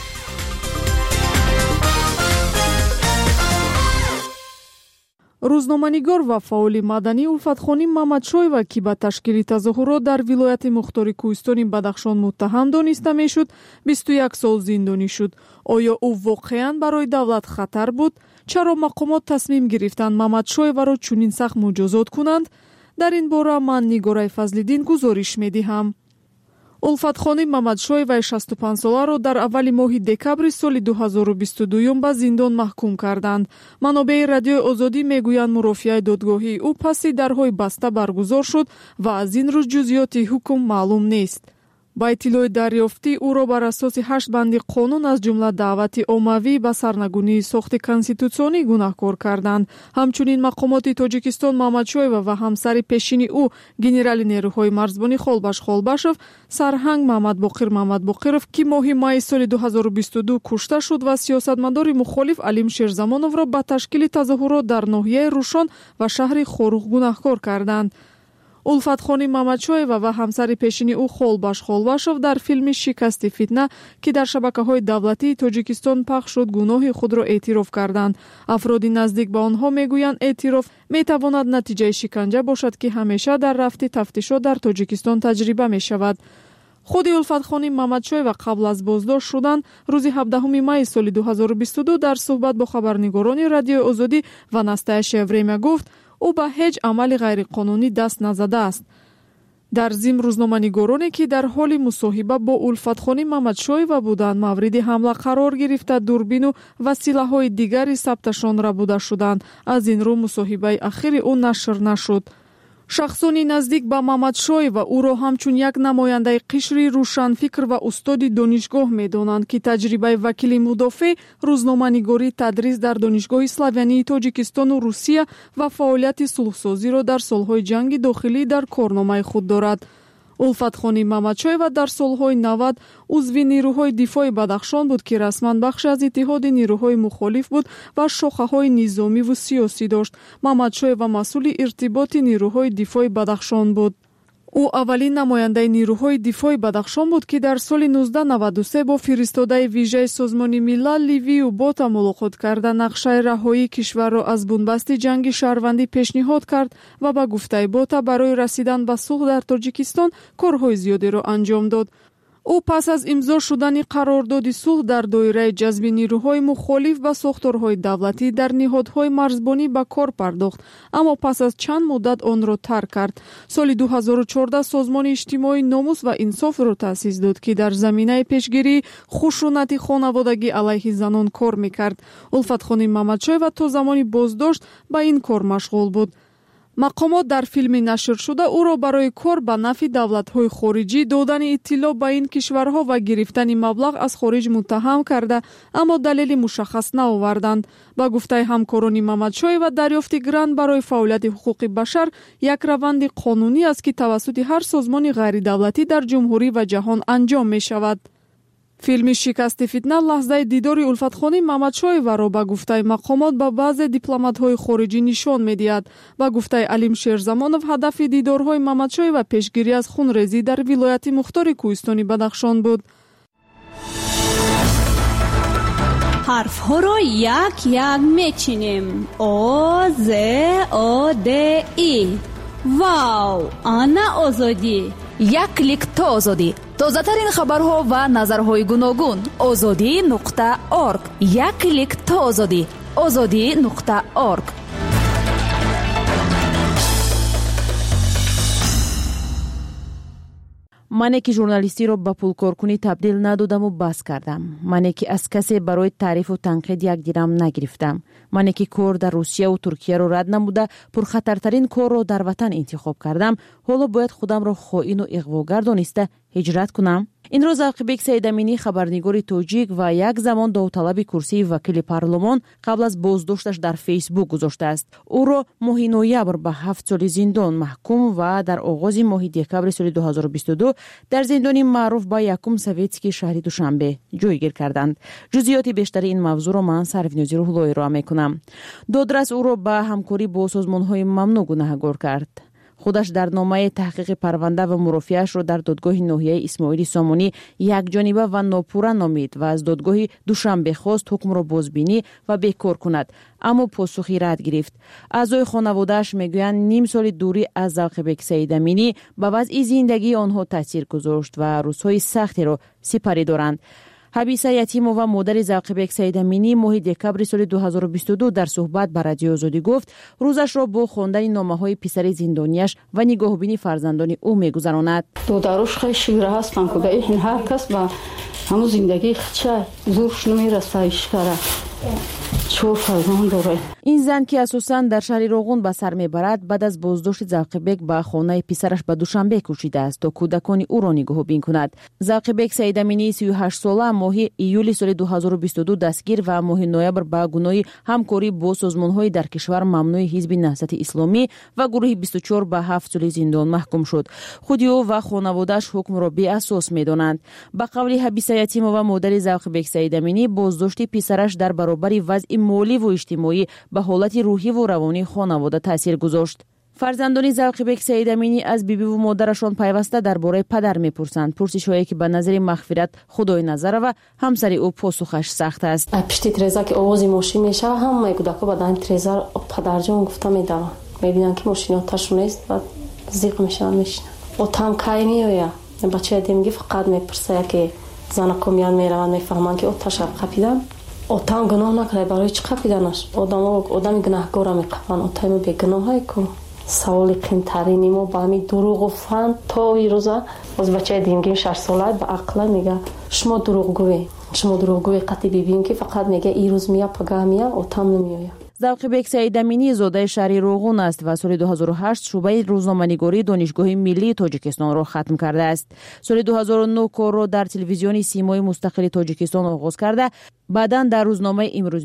روزنامه‌نگار و فعال مدنی улфатхони мамадшоева ки ба ташкили тазоҳурот дар вилояти мухтори кӯҳистони бадахшон муттаҳам дониста мешуд, бисту як сол зиндонӣ шуд. оё ӯ воқеан барои давлат хатар буд? чаро мақомот тасмим гирифтанд мамадшоеваро чунин сахт муҷозот кунанд? дар ин бора ман Нигораи Фазлиддин гузориш медиҳам. улфатхони мамадшоеваи шасту панҷсоларо дар аввали моҳи декабри соли дуҳазору бисту ду ба зиндон маҳкум карданд. манобеи радиои озодӣ мегӯянд мурофиаи додгоҳии ӯ паси дарҳои баста баргузор шуд ва аз ин рӯз ҷузъиёти ҳукм маълум нест. ба иттилои дарёфтӣ ӯро бар асоси ҳашт банди қонун аз ҷумла даъвати оммавӣ ба сарнагунии сохти конститутсионӣ гунаҳкор карданд. ҳамчунин мақомоти Тоҷикистон Мамадшоева ва ҳамсари пешини ӯ генерали нерӯҳои марзбонӣ Холбаш Холбашов, Сарҳанг Маҳмадбоқир Маҳмадбоқиров ки моҳи майи соли дуҳазору бисту ду кушта шуд ва сиёсатмадори мухолиф Алим Шерзамоновро ба ташкили тазоҳурот дар ноҳияи Рӯшон ва шаҳри Хорух гунаҳкор карданд. улфатхони Мамадшоева ва ҳамсари пешини ӯ Холбаш Холбашов дар филми «Шикасти фитна» ки дар шабакаҳои давлатии Тоҷикистон пахш шуд, гуноҳи худро эътироф карданд. афроди наздик ба онҳо мегӯянд эътироф метавонад натиҷаи шиканҷа бошад ки ҳамеша дар рафти тафтишот дар Тоҷикистон таҷриба мешавад. худи улфатхони Мамадшоева қабл аз боздошт шудан рӯзи ҳабдаҳуми майи соли дуҳазору бисту ду дар суҳбат бо хабарнигорони радиои озодӣ ва «Настоящее время» гуфт ӯ ба ҳеҷ амали ғайриқонунӣ даст назадааст. дар зим рӯзноманигороне ки дар ҳоли мусоҳиба бо улфатхони Мамадшоева буданд, мавриди ҳамла қарор гирифта дурбину василаҳои дигари сабташонра буда шуданд. аз ин рӯ мусоҳибаи ахири ӯ нашр нашуд. шахсони наздик ба Мамадшоева ӯро ҳамчун як намояндаи қишри рӯшанфикр ва устоди донишгоҳ медонанд ки таҷрибаи вакили мудофеъ, рӯзноманигорӣ, тадрис дар донишгоҳи Славянии Тоҷикистону Русия ва фаъолияти сулҳсозиро дар солҳои ҷанги дохилӣ дар корномаи худ дорад. улфатхони мамадшоева дар солҳои навад узви нирӯҳои дифои Бадахшон буд, ки расман бахше аз иттиҳоди нирӯҳои мухолиф буд ва шохаҳои низомиву сиёсӣ дошт. Мамадшоева масъули иртиботи нирӯҳои дифои Бадахшон буд. ӯ аввалин намояндаи нирӯҳои дифои Бадахшон буд, ки дар соли нуздаҳ наваду се бо фиристодаи вижаи Созмони Милал Ливию Бота мулоқот карда нақшаи раҳоии кишварро аз бунбасти ҷанги шаҳрвандӣ пешниҳод кард ва ба гуфтаи Бота барои расидан ба сулҳ дар Тоҷикистон корҳои зиёдеро анҷом дод. ӯ пас аз имзо шудани қарордоди сулҳ дар доираи ҷазби нирӯҳои мухолиф ба сохторҳои давлатӣ дар ниҳодҳои марзбонӣ ба кор пардохт, аммо пас аз чанд муддат онро тарк кард. Соли ду ҳазору чордаҳ Созмони иҷтимоӣ Номус ва инсофро таъсис дод, ки дар заминаи пешгирии хушунати хонаводагӣ алайҳи занон кор мекард. Улфатхони Мамадшоева то замони боздошт ба ин кор машғул буд. мақомот дар филми нашр шуда ӯро барои кор ба нафъи давлатҳои хориҷӣ, додани иттилоъ ба ин кишварҳо ва гирифтани маблағ аз хориҷ муттаҳам карда, аммо далели мушаххас наоварданд. Ба гуфтаи ҳамкорони Мамадшоева, дарёфти грант барои фаъолияти ҳуқуқи башар як раванди қонунӣ аст, ки тавассути ҳар созмони ғайридавлатӣ дар ҷумҳурӣ ва ҷаҳон анҷом мешавад. филми «Шикасти фитна» лаҳзаи дидори Улфатхони Мамадшоеваро ба гуфтаи мақомот ба баъзе дипломатҳои хориҷӣ нишон медиҳад. Ба гуфтаи Алим Шерзамонов, ҳадафи дидорҳои Мамадшоева пешгирӣ аз хунрезӣ дар вилояти мухтори Кӯҳистони Бадахшон буд. ҳарфҳоро як як мечинем. О, З, О, Д, И. Вау, ана озодӣ. як клик то озодӣ. тозатарин хабарҳо ва назарҳои гуногун. озодӣ нуқта орг. як клик то озодӣ. озодӣ нуқта орг. мане ки журналистиро ба пулкоркунӣ табдил надодаму бас кардам. мане ки аз касе барои таърифу танқид як дирам нагирифтам. мане ки кор дар Русияву Туркияро рад намуда пурхатартарин корро дар ватан интихоб кардам, ҳоло бояд худамро хоину иғвогар дониста ҳиҷрат кунам? инро Завқибек Саидаминӣ, хабарнигори тоҷик ва як замон довталаби курсии вакили парлумон, қабл аз боздошташ дар фейсбук гузоштааст. ӯро моҳи ноябр ба ҳафт соли зиндон маҳкум ва дар оғози моҳи декабри соли ду ҳазору бисту ду дар зиндони маъруф ба якум Советский шаҳри Душанбе ҷойгир карданд. ҷузъиёти бештари ин мавзӯъро ман Сарвинози Рӯҳло ироа мекунам. додрас ӯро ба ҳамкорӣ бо созмонҳои мамнӯъ гунаҳгор кард. худаш дар номаи таҳқиқи парванда ва мурофиаашро дар додгоҳи ноҳияи Исмоили Сомонӣ якҷониба ва нопурра номид ва аз додгоҳи Душанбе хост ҳукмро бозбинӣ ва бекор кунад, аммо посухи рад гирифт. аъзои хонаводааш мегӯянд ним соли дурӣ аз Завқибек Саидаминӣ ба вазъи зиндагии онҳо таъсир гузошт ва рӯзҳои сахтеро сипарӣ доранд. Ҳабиса Ятимова, модари Завқибек Саидаминӣ, моҳи декабри соли ду ҳазору бисту ду дар суҳбат ба Радиои Озодӣ гуфт, рӯзашро бо хондани номаҳои писари зиндонияш ва нигоҳубини фарзандони ӯ мегузаронад. додаруш хеле шивра ҳастанд, ки ин ҳар кас ба ҳамун зиндагии хича зурш намераса ишкара. чор фарзанд дорад. ин зан, ки асосан дар шаҳри Роғун ба сар мебарад, баъд аз боздошти Завқибек ба хонаи писараш ба Душанбе кӯчидааст, то кӯдакони ӯро нигоҳубин кунад. Завқибек Саидаминӣ, си و ҳашт сола, моҳи июли соли ду ҳазору бисту ду дастгир ва моҳи ноябр ба гуноҳи ҳамкорӣ бо созмонҳои дар кишвар мамнӯи ҳизби Наҳзати Исломӣ ва гурӯҳи бисту чор ба ҳафт соли зиндон маҳкум шуд. худи ӯ ва хонаводааш ҳукмро беасос медонанд. ба қавли Ҳабиса Ятимова, модари Завқибек Саидаминӣ, боздошти писараш дар баробари вазъи моливу иҷтимоӣ ба ҳолати рӯҳиву равонии хонавода таъсир гузошт. фарзандони Завқибек Саидаминӣ аз бибиву модарашон пайваста дар бораи падар мепурсанд. пурсишҳое ки ба назари мағфират Худой Назарова, ҳамсари ӯ, посухаш сахт аст. пишти треза ки овози мошин мешава, ҳамаи кӯдако ба дани треза падарҷон гуфта медаванд. мебинанд ки мошини оташон нест ва зиқ мешаванд, мешинанд. отам кай меоя? бачаи демгӣ фақат мепурсая ки занако миян мераванд, мефаҳманд ки оташа қапидан. отам гуноҳ накарда, барои чӣ қапиданаш? Одамо одами гунаҳгора меқапанд, отаи бегуноҳае ку. саволи қимтарини мо ба ҳамин дурӯғу фан то ирӯза боз бачаи димгӣ шаш сола ба ақла мега шумо дурӯғгӯе, шумо дурӯғгӯе қати бибин ки фақат мега ирӯз мия пага мия, отам намеоя. Завқибек Саидаминӣ зодаи шаҳри Роғун аст ва соли ду ҳазору ҳашт шӯъбаи рӯзноманигории Донишгоҳи миллии Тоҷикистонро хатм кардааст. Соли ду ҳазору нӯ корро дар телевизиони Симои мустақили Тоҷикистон оғоз карда, баъдан дар рӯзномаи Имрӯз Ньюз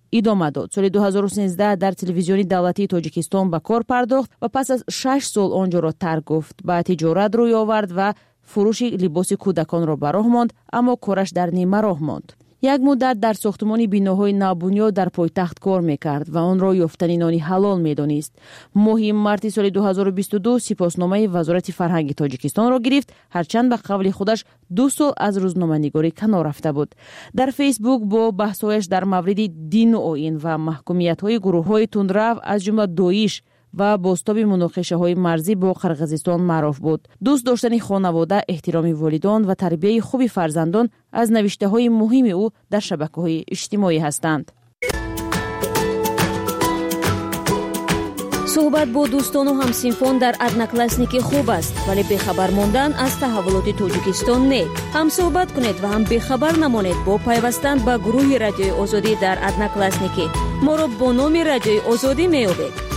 ادامه داد. سال دو هزار و سیزده در تلویزیون دولتی تاجیکستان به کار پرداخت و پس از شش سال آنجا را ترک گفت. به تجارت روی آورد و فروش لباس کودکان را به راه ماند، اما کارش در نیمه راه ماند. یک مدت در ساختمان بیناهای نوبنیاد در پایتخت کار میکرد و آن را یافتن نانی حلال میدانست. ماه مارس سال دو هزار و بیست و دو سپاسنامه وزارت فرهنگ تاجیکستان را گرفت، هرچند به قول خودش دو سال از روزنامه‌نگاری کنار رفته بود. در فیسبوک با بحث‌هایش در مورد دین و آیین و محکومیت‌های گروه‌های تندرو از جمله داعش و بازتاب مناقشه‌های مرزی با قرقیزستان معروف بود. دوست داشتن خانواده، احترام والدان و تربیت خوب فرزندان از نوشته‌های مهم او در شبکه‌های اجتماعی هستند. صحبت با دوستان و همسنفان در ادناکلاسنیک خوب است، ولی بخبر ماندن از تحولات تاجیکستان نه. هم صحبت کنید و هم بخبر نمانید با پیوستن به گروه رادیوی آزادی در ادناکلاسنیک. ما را با نام رادیوی آزادی می‌یابید.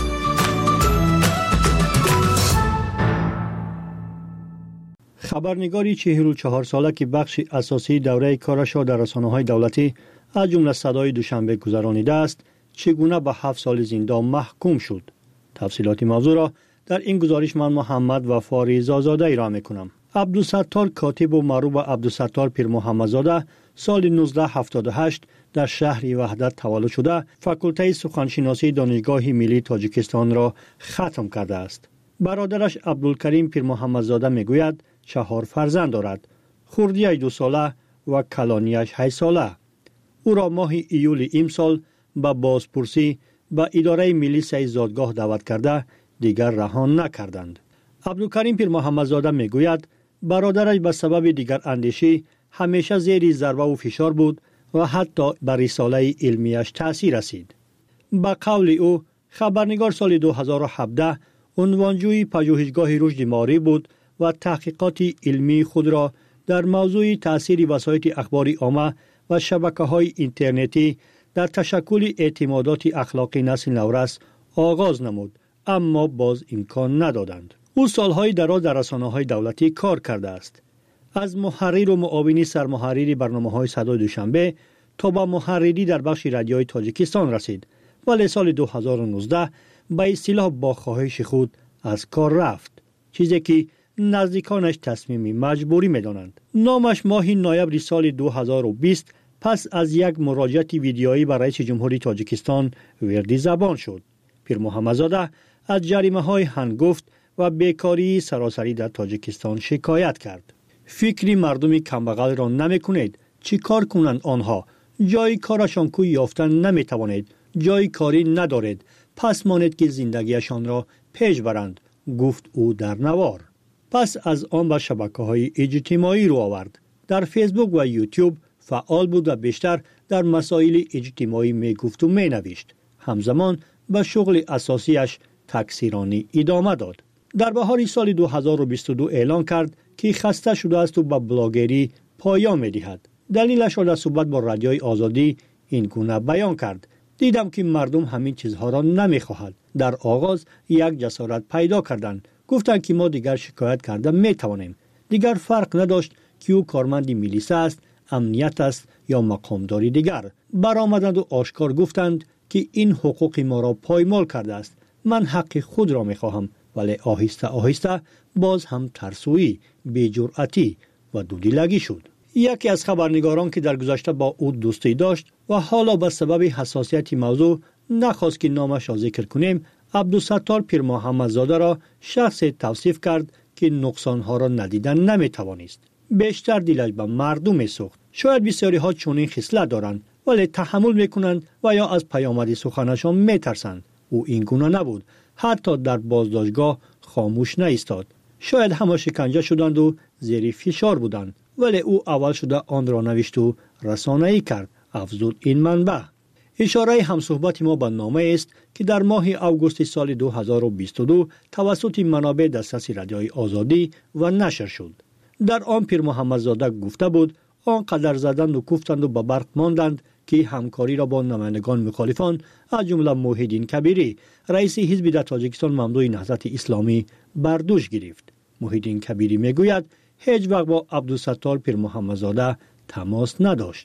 خبرنگاری چهل و چهار ساله که بخش اساسی دوره کارش را در رسانه‌های دولتی از جمله صدای دوشنبه گذرانیده است، چگونه به هفت سال زندان محکوم شد. تفصیلات موضوع را در این گزارش من محمد وفاری زازاده ارائه می‌کنم. عبدالستار کاتب و معروف به عبدالستار پیر محمدزاده سال نوزده هفتاد و هشت در شهر وحدت تولد شده، فاکولته سخنشناسی دانشگاه ملی تاجیکستان را ختم کرده است. برادرش عبدالکریم پیر محمدزاده میگوید چهار فرزند دارد، خردیش دو ساله و کلانیش هشت ساله. او را ماه ایول امسال به بازپرسی به اداره ملی زادگاه دعوت کرده دیگر رها نکردند. عبدالکریم پیر محمدزاده میگوید برادرش به سبب دیگر اندیشی همیشه زیر ضربه و فشار بود و حتی بر رساله علمیش تأثیر رسید. به قول او خبرنگار سال دو هزار و هفده عنوانجوی پژوهشگاه رشد معارف بود و تحقیقات علمی خود را در موضوع تأثیر وسایل اخباری عامه و شبکه‌های اینترنتی در تشکل اعتمادات اخلاقی نسل نورس آغاز نمود، اما باز امکان ندادند. او سالهای دراز در رسانه‌های دولتی کار کرده است. از محرر و معاون سرمحرر برنامه‌های صدای دوشنبه تا به محرری در بخش رادیوی تاجیکستان رسید، ولی سال دو هزار و نوزده به اصطلاح با خواهش خود از کار رفت، چیزی که نزدیکانش تصمیم مجبوری می‌دانند. نامش ماه نوامبر سال دو هزار و بیست پس از یک مراجعه ویدیویی به رئیس جمهوری تاجیکستان وردی زبان شد. پیر محمدزاده از جریمه‌های هنگفت و بیکاری سراسری در تاجیکستان شکایت کرد. فکری مردم کمبغل را نمی‌کنید، چی کار کنند آنها؟ جای کارشان کو یافتن نمی‌توانید، جای کاری ندارید، پس مانید که زندگیشان را پیش برند، گفت او در نوار. پس از آن به شبکه‌های اجتماعی رو آورد. در فیسبوک و یوتیوب فعال بود و بیشتر در مسائل اجتماعی می گفت و می نوشت. همزمان به شغل اساسیش تکثیرانی ادامه داد. در بهار سال دو هزار و بیست و دو اعلان کرد که خسته شده است و به بلاگری پایان می دهد. دلیلش را در صحبت با رادیوی آزادی این گونه بیان کرد: دیدم که مردم همین چیزها را نمی خواهند. در آغاز یک جسارت پیدا کردند، گفتند که ما دیگر شکایت کرده می توانیم. دیگر فرق نداشت که او کارمند میلیسه است، امنیت است یا مقامداری دیگر. برآمدند و آشکار گفتند که این حقوق ما را پایمال کرده است. من حق خود را می خواهم، ولی آهسته آهسته باز هم ترسویی، بی‌جرأتی و دودیلگی شد. یکی از خبرنگاران که در گذشته با او دوستی داشت و حالا به سبب حساسیت موضوع نخواست که نامش را ذکر کنیم، عبدالستار پیر محمدزاده را شخص توصیف کرد که نقصانها را ندیدن نمی توانست. بیشتر دلش به مردم می سوخت. شاید بسیاری ها چنین خصلت دارند، ولی تحمل می کنند و یا از پیامد سخنشان می ترسند. او این گونه نبود. حتی در بازداشتگاه خاموش نایستاد. شاید همه شکنجه شدند و زیر فشار بودند، ولی او اول شده آن را نوشت و رسانه‌ای کرد، افزود این منبع. اشاره همصحبت ما به نامه است که در ماه اوگوست سال دو هزار و بیست و دو توسط منابع دسترس رادیوی آزادی و نشر شد. در آن پیر محمدزاده گفته بود آنقدر زدند و کوفتند و به برق ماندند که همکاری را با نمایندگان مخالفان از جمله موحدین کبیری رئیس حزب در تاجیکستان ممدوح نهضت اسلامی بر دوش گرفت. موحدین کبیری میگوید هیچ وقت با عبدالستار پیر محمدزاده تماس نداشت.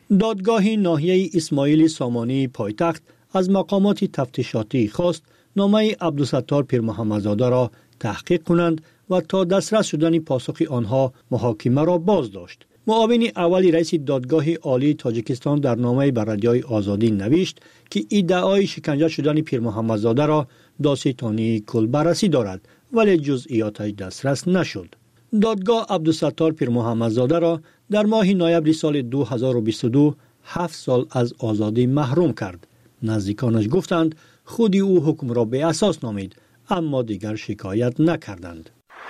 دادگاه ناحیه اسماعیل سامانی پایتخت از مقامات تفتیشاتی خواست نامه عبدالستار پیرمحمدزاده را تحقیق کنند و تا دسترس شدن پاسخ آنها محاکمه را باز داشت. معاون اول رئیس دادگاه عالی تاجیکستان در نامه بر رادیوی آزادی نوشت که ادعای شکنجه شدن پیرمحمدزاده را داستانی کل بررسی دارد ولی جزئیاتش دسترس نشد. دادگاه عبدالستار پیرمحمدزاده را در ماه نوامبر سال دو هزار و بیست و دو هفت سال از آزادی محروم کرد. نزدیکانش گفتند خودی او حکم را به اساس نامید اما دیگر شکایت نکردند.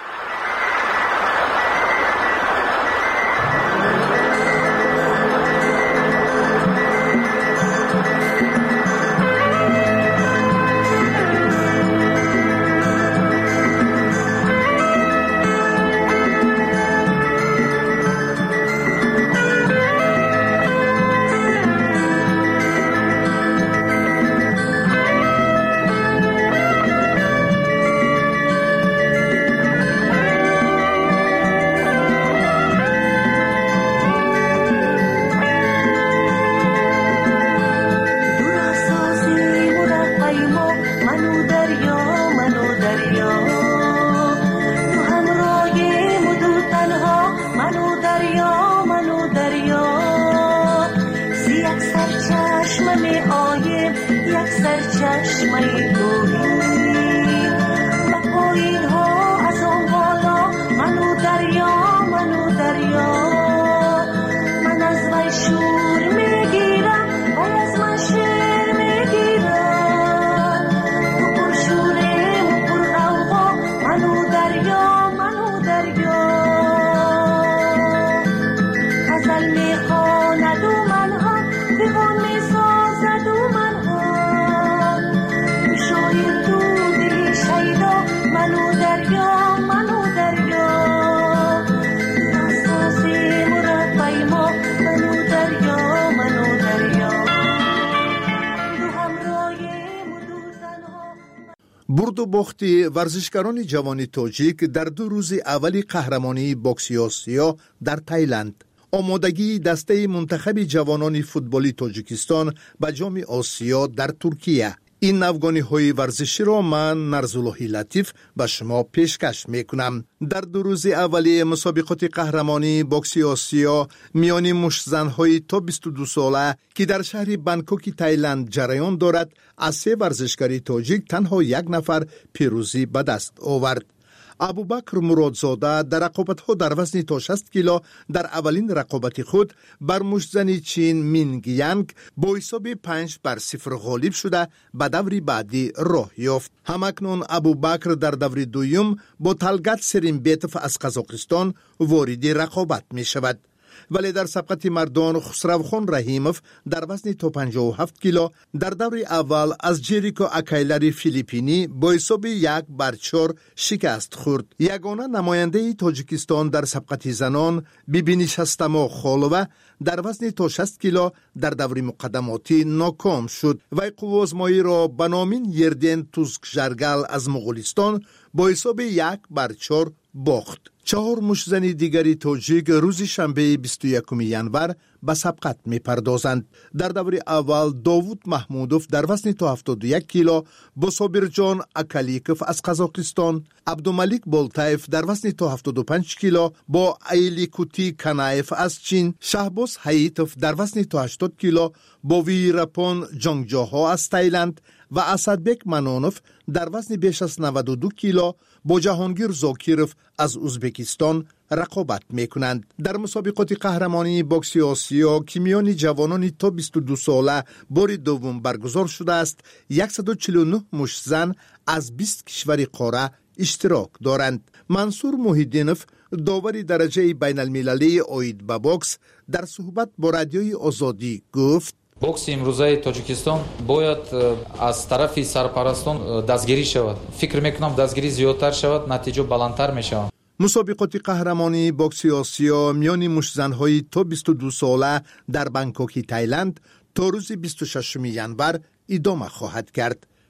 برد و باخت ورزشکاران جوان تاجیک در دو روز اولی قهرمانی بوکسی آسیا در تایلند. آمادگی دسته منتخب جوانان فوتبالی تاجیکستان به جام آسیا در ترکیه. این نوگانی های ورزشی را من نرزاللهی لطیف به شما پیشکش میکنم. در دو روز اولی مسابقات قهرمانی بوکسی آسیا میان مشتزن های تا بیست و دو ساله که در شهر بانکوک تایلند جریان دارد، از سه ورزشکار تاجیک تنها یک نفر پیروزی به دست آورد. ابوبکر مرادزاده در رقابت‌ها در وزن تا شصت کیلو در اولین رقابت خود بر مشتزن چین مینگ یانگ با حساب پنج بر صفر غالب شده به دور بعدی راه یافت. همکنون ابوبکر در دور دوم با طلگت سریمبیتوف از قزاقستان وارد رقابت می شود. ولی در سبقت مردان خسروخان رحیموف در وزن تا پنجاه و هفت کیلو در دور اول از جریکو اکایلری فیلیپینی با حساب یک بر چهار شکست خورد. یگانه نماینده تاجیکستان در سبقت زنان بیبی نشستما خالوه در وزن تا شصت کیلو در دور مقدماتی ناکام شد و قوازمایی را بنامین یردین توزک جرگل از مغولستان با حساب یک بر چهار باخت. چهار مشتزن دیگری تاجیک روز شنبه بیست و یکم ژانویه به سبقت می پردازند. در دور اول داوود محمودوف در وزن تا هفتاد و یک کیلو با صابرجان اکالیکوف از قزاقستان، عبدالملیک بولتایف در وزن تا هفتاد و پنج کیلو با ایلیکوتی کنایف از چین، شهباز حییتوف در وزن تا هشتاد کیلو با ویراپون جانگجاها از تایلند و اسدبک منانوف در وزن بیش از نود و دو کیلو با جهانگیر زاکیروف از ازبکستان رقابت میکنند. در مسابقات قهرمانی بوکسی آسیا که میان جوانان تا بیست و دو ساله بار دوم برگزار شده است، صد و چهل و نه مشتزن از بیست کشور قاره اشتراک دارند. منصور محیدینوف داور درجه بین المللی اوید به بوکس در صحبت با رادیوی آزادی گفت: بوکس امروزه تاجیکستان باید از طرف سرپرستان دستگیری شود. فکر میکنم دستگیری زیادتر شود، نتیجه بلندتر میشود. مسابقات قهرمانی بوکسی آسیا میان مشتزن‌های تا بیست و دو ساله در بانکوک تایلند تا روز بیست و ششم ژانویه ادامه خواهد کرد.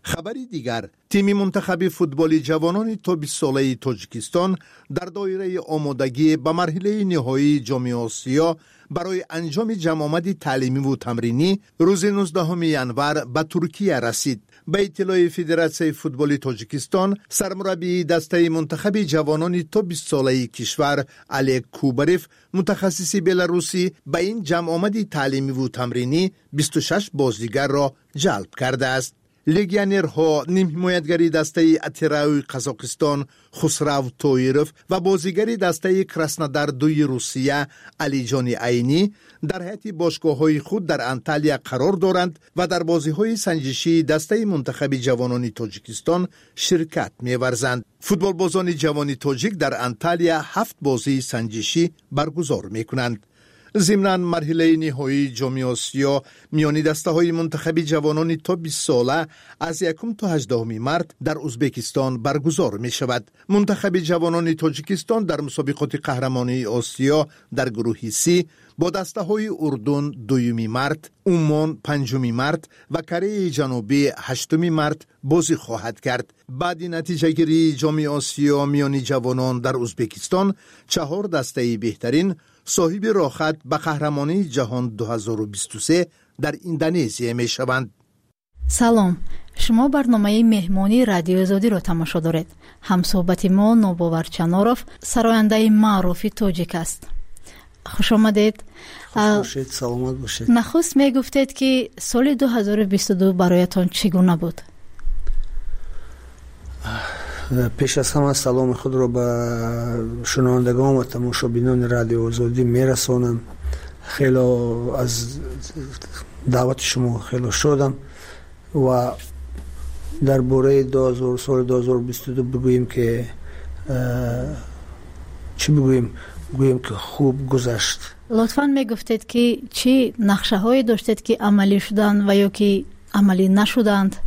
خبری دیگر، تیم منتخب فوتبال جوانان تا بیست ساله تاجیکستان در دایره آمادگی به مرحله نهایی جام آسیا برای انجام جمع تعلیمی و تمرینی روز نوزدهم ژانویه به ترکیه رسید. به اطلاع فدراسیون فوتبال تاجیکستان، سرمربی دسته منتخب جوانان تا بیست ساله کشور الک کوبریف، متخصص بلاروسی، به این جمع تعلیمی و تمرینی بیست و شش بازیگر را جلب کرده است. لگیونرها نیم حمایتگری دسته اتراوی قزاقستان خسرو تویروف و بازیگری دسته کراسنودار دوی روسیه علی جان عینی در هیئت باشگاه‌های خود در انتالیا قرار دارند و در بازی‌های سنجشی دسته منتخب جوانان تاجیکستان شرکت می‌ورزند. فوتبالبازان جوان تاجیک در انتالیا هفت بازی سنجشی برگزار می‌کنند. ضمناً مرحله نهایی جام آسیا میانی دسته‌های منتخب جوانان تا بیست ساله از یکم تا هجدهم مارس در ازبکستان برگزار می شود. منتخب جوانان تاجیکستان در مسابقات قهرمانی آسیا در گروه سی با دسته‌های اردن دوم مارس، عمان پنجم مارس و کره جنوبی هشتم مارس بازی خواهد کرد. بعد نتیجه گیری جام آسیا میانی جوانان در ازبکستان چهار دسته بهترین صاحب راحت به قهرمانی جهان دو هزار و بیست و سه در اندونزیا می شوند. سلام، شما برنامه مهمانی رادیو آزادی را تماشا دارید. همصحبت ما نوباور چناروف، سراینده معروف تاجیک است. خوش آمدید. خوش باشید، سلامت باشید. نخست می گفتید که سال دو هزار و بیست و دو برایتان چگونه بود؟ پیش از همه سلام خود را به شنوندگان و تماشابینان رادیو آزادی میرسانم. خیلی از دعوت شما خیلی شدم و در باره دو هزار سال دو هزار و بیست و دو بگوییم که چی بگوییم بگوییم که خوب گذشت. لطفاً میگفتید که چی نقشه هایی داشتید که عملی شدند و یا که عملی نشدند؟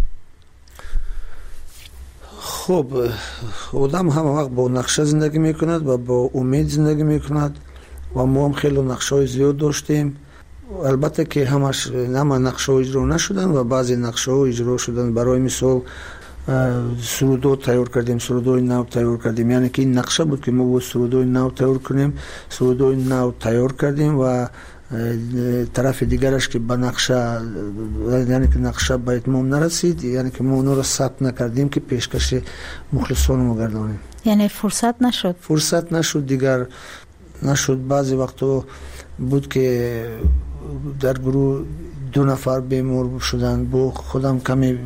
خب آدم همه وقت با نقشه زندگی میکند و با امید زندگی میکند و ما هم خیلی نقشه های زیاد داشتیم. البته که همش همه نقشه ها اجرا نشدن و بعضی نقشه ها اجرا شدن. برای مثال سرودو تیار کردیم، سرودوی نو تیار کردیم، یعنی که این نقشه بود که ما بود سرودوی نو تیار کنیم. سرودوی نو تیار کردیم و طرف دیگرش که به نقشه، یعنی که نقشه به اتمام نرسید، یعنی که ما اونو را ثبت نکردیم که پیشکش مخلصان ما گردانیم. یعنی فرصت نشد فرصت نشد دیگر نشد. بعضی وقتا بود که در گروه دو نفر بیمار شدن، با خودم کمی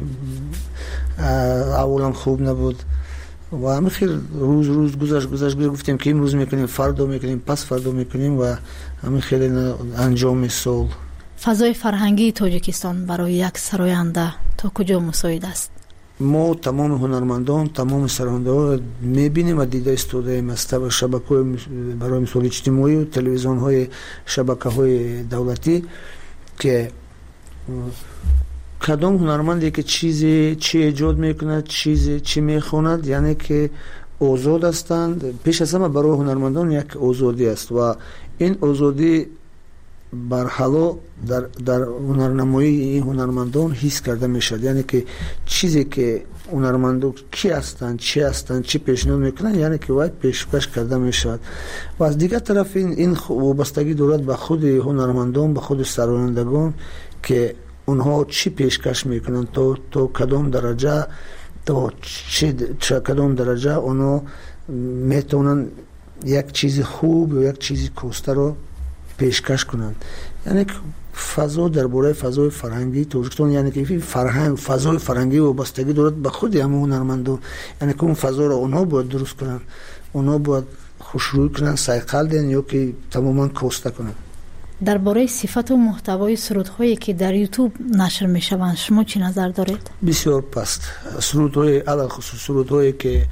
اولم خوب نبود و همین خیلی روز روز گذشت گذشت گفتیم که امروز میکنیم، فردا میکنیم، پس فردا میکنیم و همین خیلی انجام سال. فضای فرهنگی تاجیکستان برای یک سراینده تا کجا مساعد است؟ ما تمام هنرمندان، تمام سراینده ها میبینیم و دیده استودیم از شبکه‌های برای مثال اجتماعی و تلویزیون های شبکه های دولتی که کدام هنرمندی که چیزی چی ایجاد میکند، چیزی چی میخواند، یعنی که آزاد هستند. پیش از همه برای هنرمندان یک آزادی است و این آزادی برحالا در در هنرنمایی این هنرمندان حس کرده میشد، یعنی که چیزی که هنرمندان کی هستند، چی هستند، چی پیشنهاد میکنند، یعنی که باید پیشکش کرده میشد. و از دیگر طرف این این وابستگی دارد به خود هنرمندان، به خود سرایندگان که اونها چی پیشکش میکنن، تو تو کدام درجه تو چی کدام درجه اونها میتونن یک چیز خوب و یک چیز کوسته رو پیشکش کنند. یعنی فضا درباره فضای فرهنگی تاجیکستان، یعنی که فرهنگ فضای فرهنگی وابستگی دارد به خود همه هنرمندان، یعنی که اون فضا رو اونها باید درست کنن، اونها باید خوشروی کنن، سایقل دین یا که تماما کوسته کنن. درباره صفت و محتوای سرودهایی که در یوتیوب نشر میشوند شما چی نظر دارید؟ بسیار پست. سرودهای علاوه خصوص سرودهایی که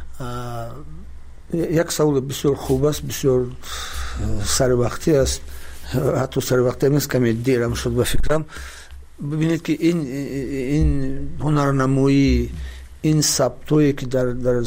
یک سوال بسیار خوب است، بسیار سر وقتی است، حتی سر وقتی نیست، کمی دیرم شد به فکرم. ببینید که این این هنرنمایی، این ثبتایی که در در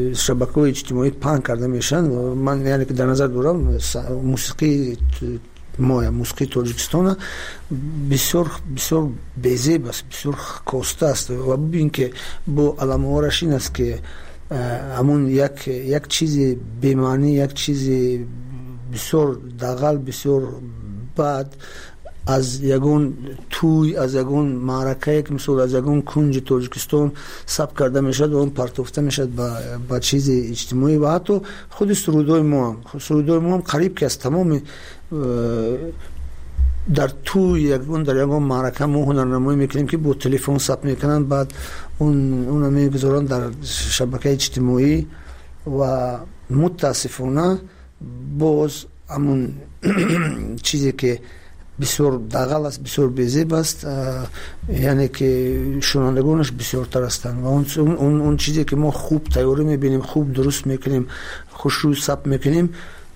شبکه‌های اجتماعی پهن کرده میشن، من یعنی که در نظر دارم موسیقی ما موسیقی تاجیکستان بسیار بسیار بی‌زیب است، بسیار کاسته است و ببین که با علامه‌هاش این است که همون یک یک چیز بی‌معنی، یک چیز بسیار دغل، بسیار بد از یگون توی از یگون معرکه که مثلا از یگون کنج تاجیکستان ثبت کرده میشد و اون پرتافته میشد با با چیز اجتماعی و حتی خود سرودای ما هم سرودای ما هم قریب که از تمام در توی یگون در یگون معرکه ما هنرنمایی میکنیم که با تلفن ثبت میکنن، بعد اون اون میگذارن در شبکه اجتماعی و متاسفانه باز همون چیزی که بسیار دغل است، بسیار بی‌زیب است، یعنی که شنوندگانش بسیار تر هستند و اون اون اون چیزی که ما خوب تیاری میبینیم، خوب درست میکنیم، خوشروی ثبت میکنیم،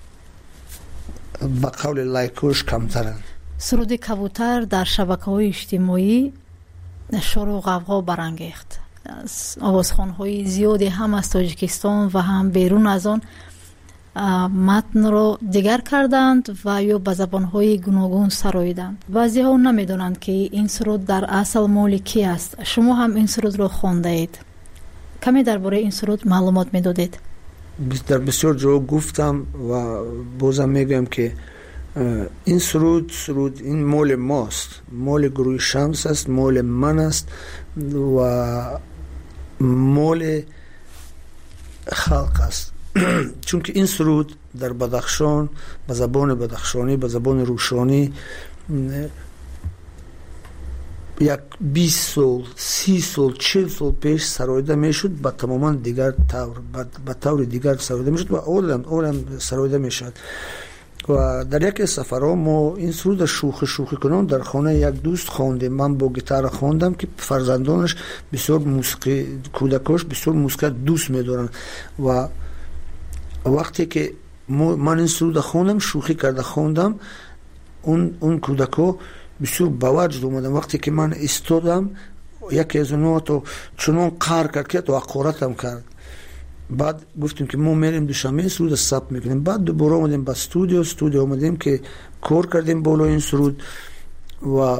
با قول لایکوش کمترند. سرود کبوتر در شبکه‌های اجتماعی شور و غوغا برانگیخت. آوازخوان‌های زیادی هم از تاجیکستان و هم بیرون از آن متن رو دیگر کردند و یا به زبان‌های گوناگون سراییدند. بعضی‌ها نمی‌دانند که این سرود در اصل مال کی است. شما هم این سرود رو خوانده اید. کمی درباره این سرود معلومات می‌دادید؟ در بسیار جا گفتم و بازم میگم که این سرود سرود این مال ماست، مال گروه شمس است، مال من است و مال خلق است. چون که این سرود در بدخشان به زبان بدخشانی، به زبان روشانی یک بیست سال، سی سال، چهل سال پیش سراییده میشد، با تماما دیگر طور به طور دیگر سراییده میشد و اولم اولم سراییده میشد. و در یک سفرها ما این سرود شوخی شوخی کنم در خانه یک دوست خواندیم. من با گیتار خواندم که فرزندانش بسیار موسیقی، کودکاش بسیار موسیقی دوست می‌دارن و وقتی که من این سرود خواندم، شوخی کرده خواندم، اون اون کودکا بسیار با وجد اومدن. وقتی که من ایستادم یکی از اونها تو چنان قهر کرد که تو حقارتم کرد. بعد گفتیم که ما میریم دوشنبه سرود ثبت میکنیم. بعد دوباره اومدیم با استودیو استودیو اومدیم که کار کردیم بالا این سرود و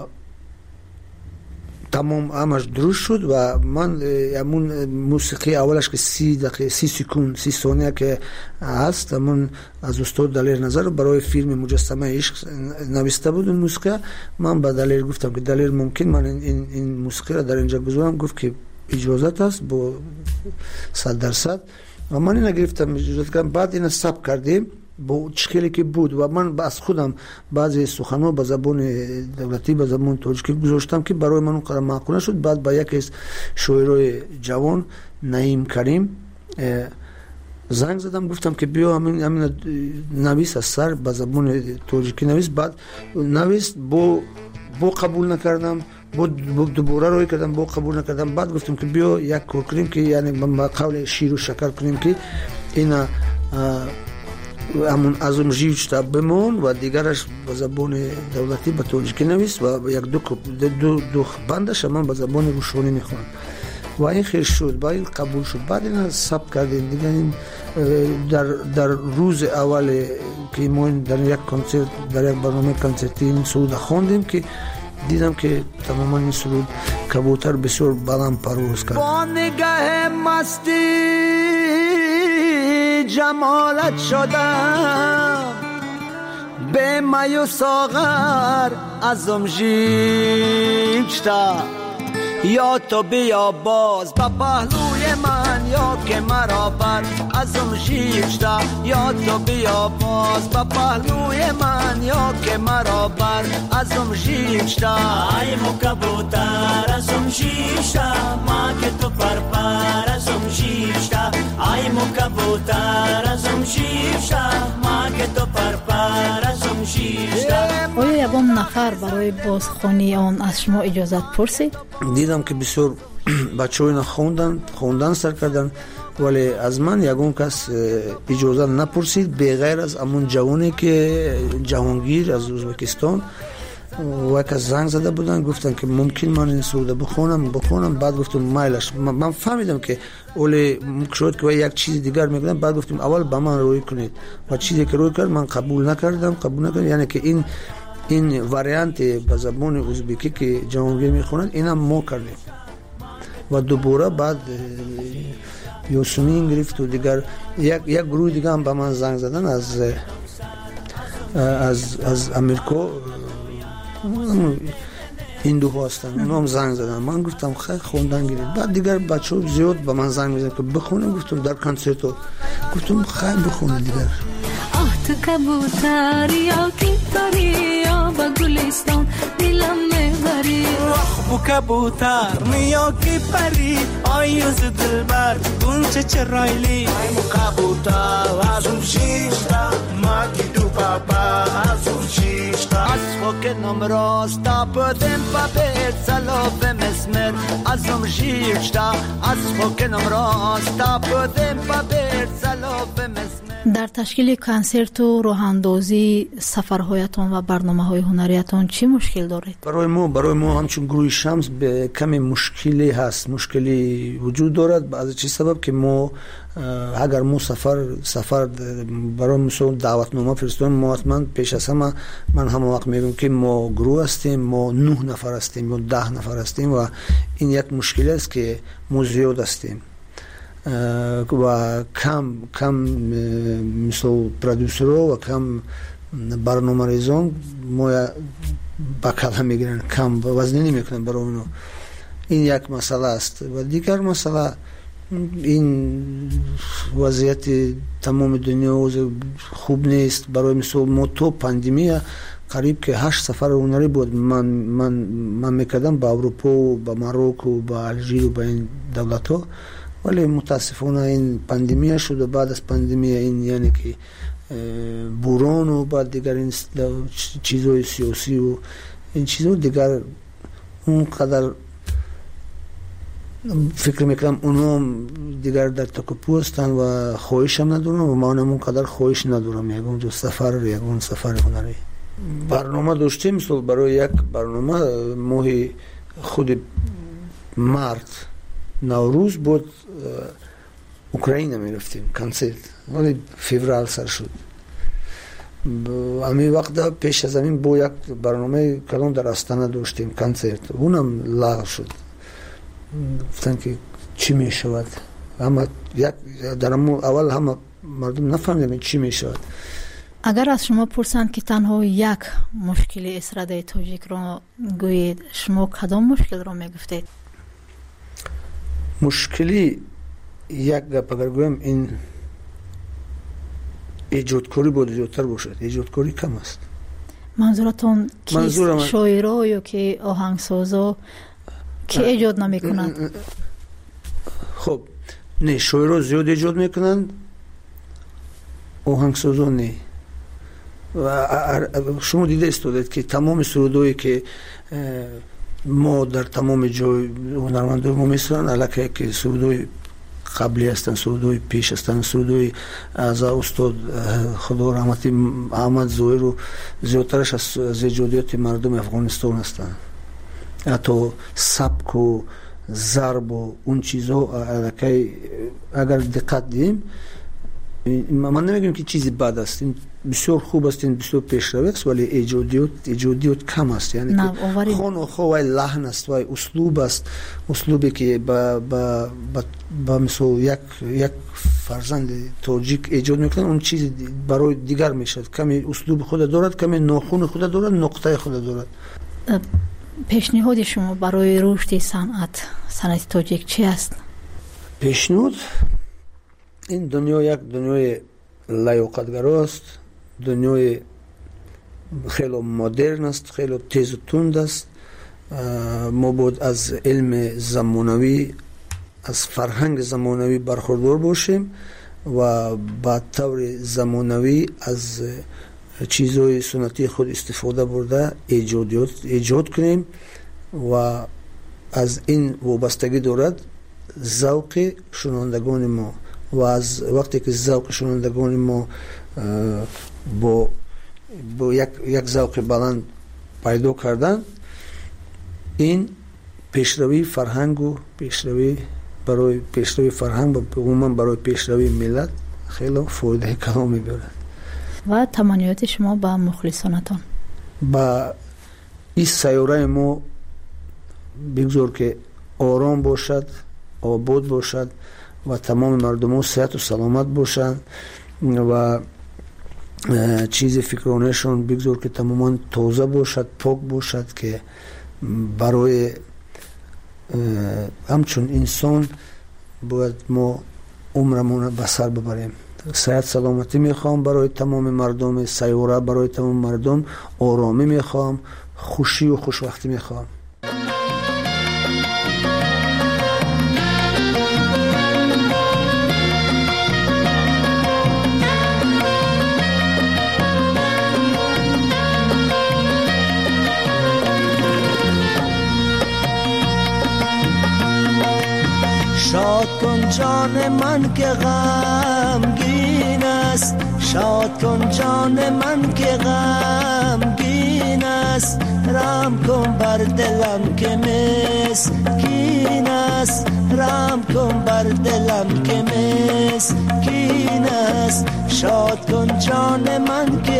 تمام همش درست شد و من همون موسیقی اولش که سی دقیقه سی سکون سی ثانیه که هست، همون از استاد دلیر نظر برای فیلم مجسمه عشق نوشته بود. اون موسیقی من به دلیر گفتم که دلیر ممکن من این این موسیقی را در اینجا بذارم؟ گفت که اجازت است با صد درصد و من اینو گرفتم اجازت کردم. بعد اینو ثبت کردیم با چکلی که بود و من از خودم بعضی سخن‌ها به زبان دولتی به زبان تاجیکی گذاشتم که برای من اون قدر معقول شد. بعد با یکی از شاعرای جوان نعیم کریم زنگ زدم، گفتم که بیا همین همین نویس از سر به زبان تاجیکی نویس. بعد نویس با با قبول نکردم، با دوباره روی کردم، با قبول نکردم. بعد گفتم که بیا یک کار کنیم که یعنی با قول شیر و شکر کنیم که اینا همون ازم جیوچتا بمون و دیگرش به زبان دولتی به تاجیکی نویس و یک دو دو دو بندش من به زبان روشانی میخونم و این خیر شد. با این قبول شد. بعد این ثبت کردیم دیگه. این در در روز اول که ما در یک کنسرت در یک برنامه کنسرتی این سرود خواندیم که دیدم که تماما این سرود کبوتر بسیار بلند پرواز کرد. با نگاه مستی جمالت شدم، به می و ساغر ازم جیبشتا، یا تو بیا باز با پهلوی من، یا که مرا بر ازم جیبشتا، یا تو بیا باز با پهلوی من، یا که مرا بر ازم جیبشتا. ای مو کبوتر ازم جیبشتا، ما که تو پر پر ازم جیبشتا. ای مو کبوتر ازم جیبشتا، ما که تو پر پر ازم جیبشتا. آیا یگان نفر برای بازخوانی آن از شما اجازت پرسید؟ دیدم که بسیار بچه های خوندن خوندن سر کردن، ولی از من یگان کس اجازه نپرسید به غیر از امون جوانی که جهانگیر از ازبکستان و یک زنگ زده بودن گفتن که ممکن من این سروده بخونم بخونم بعد گفتم مایلش من فهمیدم که اولی شد که یک چیز دیگر میگن بعد گفتم اول با من روی کنید و چیزی که روی کرد من قبول نکردم قبول نکردم یعنی که این این واریانت به زبان ازبکی که جهانگیر میخونند اینم ما کردیم و دوباره بعد یوسمین گرفت و دیگر یک یک گروه دیگه هم به من زنگ زدن از از از امریکا هندو هستن اونم زنگ زدن من گفتم خیلی خوندن گرفت بعد دیگر بچه‌ها زیاد به من زنگ میزنن که بخونم گفتم در کنسرتو گفتم خیلی بخونه دیگر تو کبوتر یا کیتاری یا با گلستان دلم میبری بو کبوتر یا کی پری آیوز دلبر گونچه چرایلی مو کبوتر ازون شیشتا ما کی دو پاپا ازون شیشتا از فوکنم راستا پدم پاپر سلاف مسمر ازون شیشتا از فوکنم راستا پدم پاپر سلاف مسمر. در تشکیل کنسرت و راهاندازی سفرهایتان و برنامه‌های هنریتان چی مشکل دارید؟ برای ما برای ما همچون گروه شمس به کمی مشکلی هست مشکلی وجود دارد از چه سبب که ما اگر ما سفر سفر برای مثلا دعوتنامه فرستادیم ما حتما پیش از همه من همه وقت میگم که ما گروه هستیم ما نه نفر هستیم یا ده نفر هستیم و این یک مشکلی است که ما زیاد هستیم و کم کم مثل پرودوسرها و کم برنامه‌ریزان ما با کلام میگیرن کم وزنی نمیکنن برای اونو این یک مسئله است و دیگر مسئله این وضعیت تمام دنیا خوب نیست برای مثل ما تو پاندمی قریب که هشت سفر هنری بود من من من میکردم با اروپا و با ماروک و با الژیر و با این دولت ها ولی متاسفانه این پاندمی شد و بعد از پاندمی این یعنی که بوران و بعد دیگر این چیزهای سیاسی و این چیزها دیگر اونقدر فکر میکنم اونها دیگر در تکاپو هستن و خواهش هم ندارم و من هم اونقدر خواهش ندارم یکون دو سفر یکون سفر هنری برنامه داشتیم مثل برای یک برنامه ماه خود مارت نوروز بود اوکراین می رفتیم کنسرت ولی فوریه سر شد امی وقت پیش از این با یک برنامه کلان در استانه داشتیم کنسرت اونم لغو شد گفتن که چی می شود اما یک در اول همه مردم نفهمیدن چی می شود. اگر از شما پرسند که تنها یک مشکل استراده تاجیک را گویید شما کدام مشکل را می گفتید؟ مشکلی یک گپ اگر گویم این ایجادکاری بود زیادتر باشد ایجادکاری کم است. منظورتون کیست؟ شاعرها یا که آهنگسازا که ایجاد نمی کنند؟ خب نه شاعرها زیاد ایجاد می کنند آهنگسازا نه و شما دیده استودید که تمام سرودایی که ما در تمام جای هنرمندان ما میسرن علاقه که سرودای قبلی هستن سرودای پیش هستن سرودای از استاد خدا رحمتی احمد ظاهر و زیادترش از ایجادیات مردم افغانستان هستن حتی سبک و ضرب و اون چیزها علاقه اگر دقت دیم من نمیگم که چیزی بد است بسیار خوب است این بسیار پیشرو است ولی ایجادیات ایجادیات کم است یعنی که خون و خو و لحن است و اسلوب است اسلوبی که با با با مثل یک یک فرزند تاجیک ایجاد میکنه اون چیز برای دیگر میشد کمی اسلوب خود دارد کمی ناخون خود دارد نقطه خود دارد. پیشنهاد شما برای رشد صنعت صنعت تاجیک چی است؟ پیشنهاد این دنیا یک دنیای لیاقتگرا است دنیای خیلی مدرن است خیلی تیز و تند است ما بود از علم زمانوی از فرهنگ زمانوی برخوردار باشیم و با طور زمانوی از چیزهای سنتی خود استفاده برده ایجادیات ایجاد کنیم و از این وابستگی دارد ذوق شنوندگان ما و از وقتی که ذوق شنوندگان ما با با یک یک ذوق بلند пайдо кардан, ин пешравии фарҳангу пешравӣ барои пешравии фарҳанг ва умуман барои пешравии миллат хело фоидаи калон мебарад. ва таманниёти шумо ба мухлисонатон? ба ин сайёраи мо бигзор ки ором бошад, обод бошад ва тамоми мардумон сеҳату саломат бошанд ва чизи фикронашон бигзор ки тамоман тоза бошад, пок бошад, ки барои ҳамчун инсон бояд мо умрамона ба сар бибарем. сеҳат саломатӣ мехоҳам барои тамоми мардуми сайёра, барои тамоми мардум оромӣ мехоҳам, хушию хушбахтӣ мехоҳам. شاد کن جان من که غمگین است، شاد کن جان من که غمگین است، رحم کن بر دلم که مسکین است، رحم کن بر دلم که مسکین است. شاد کن جان من که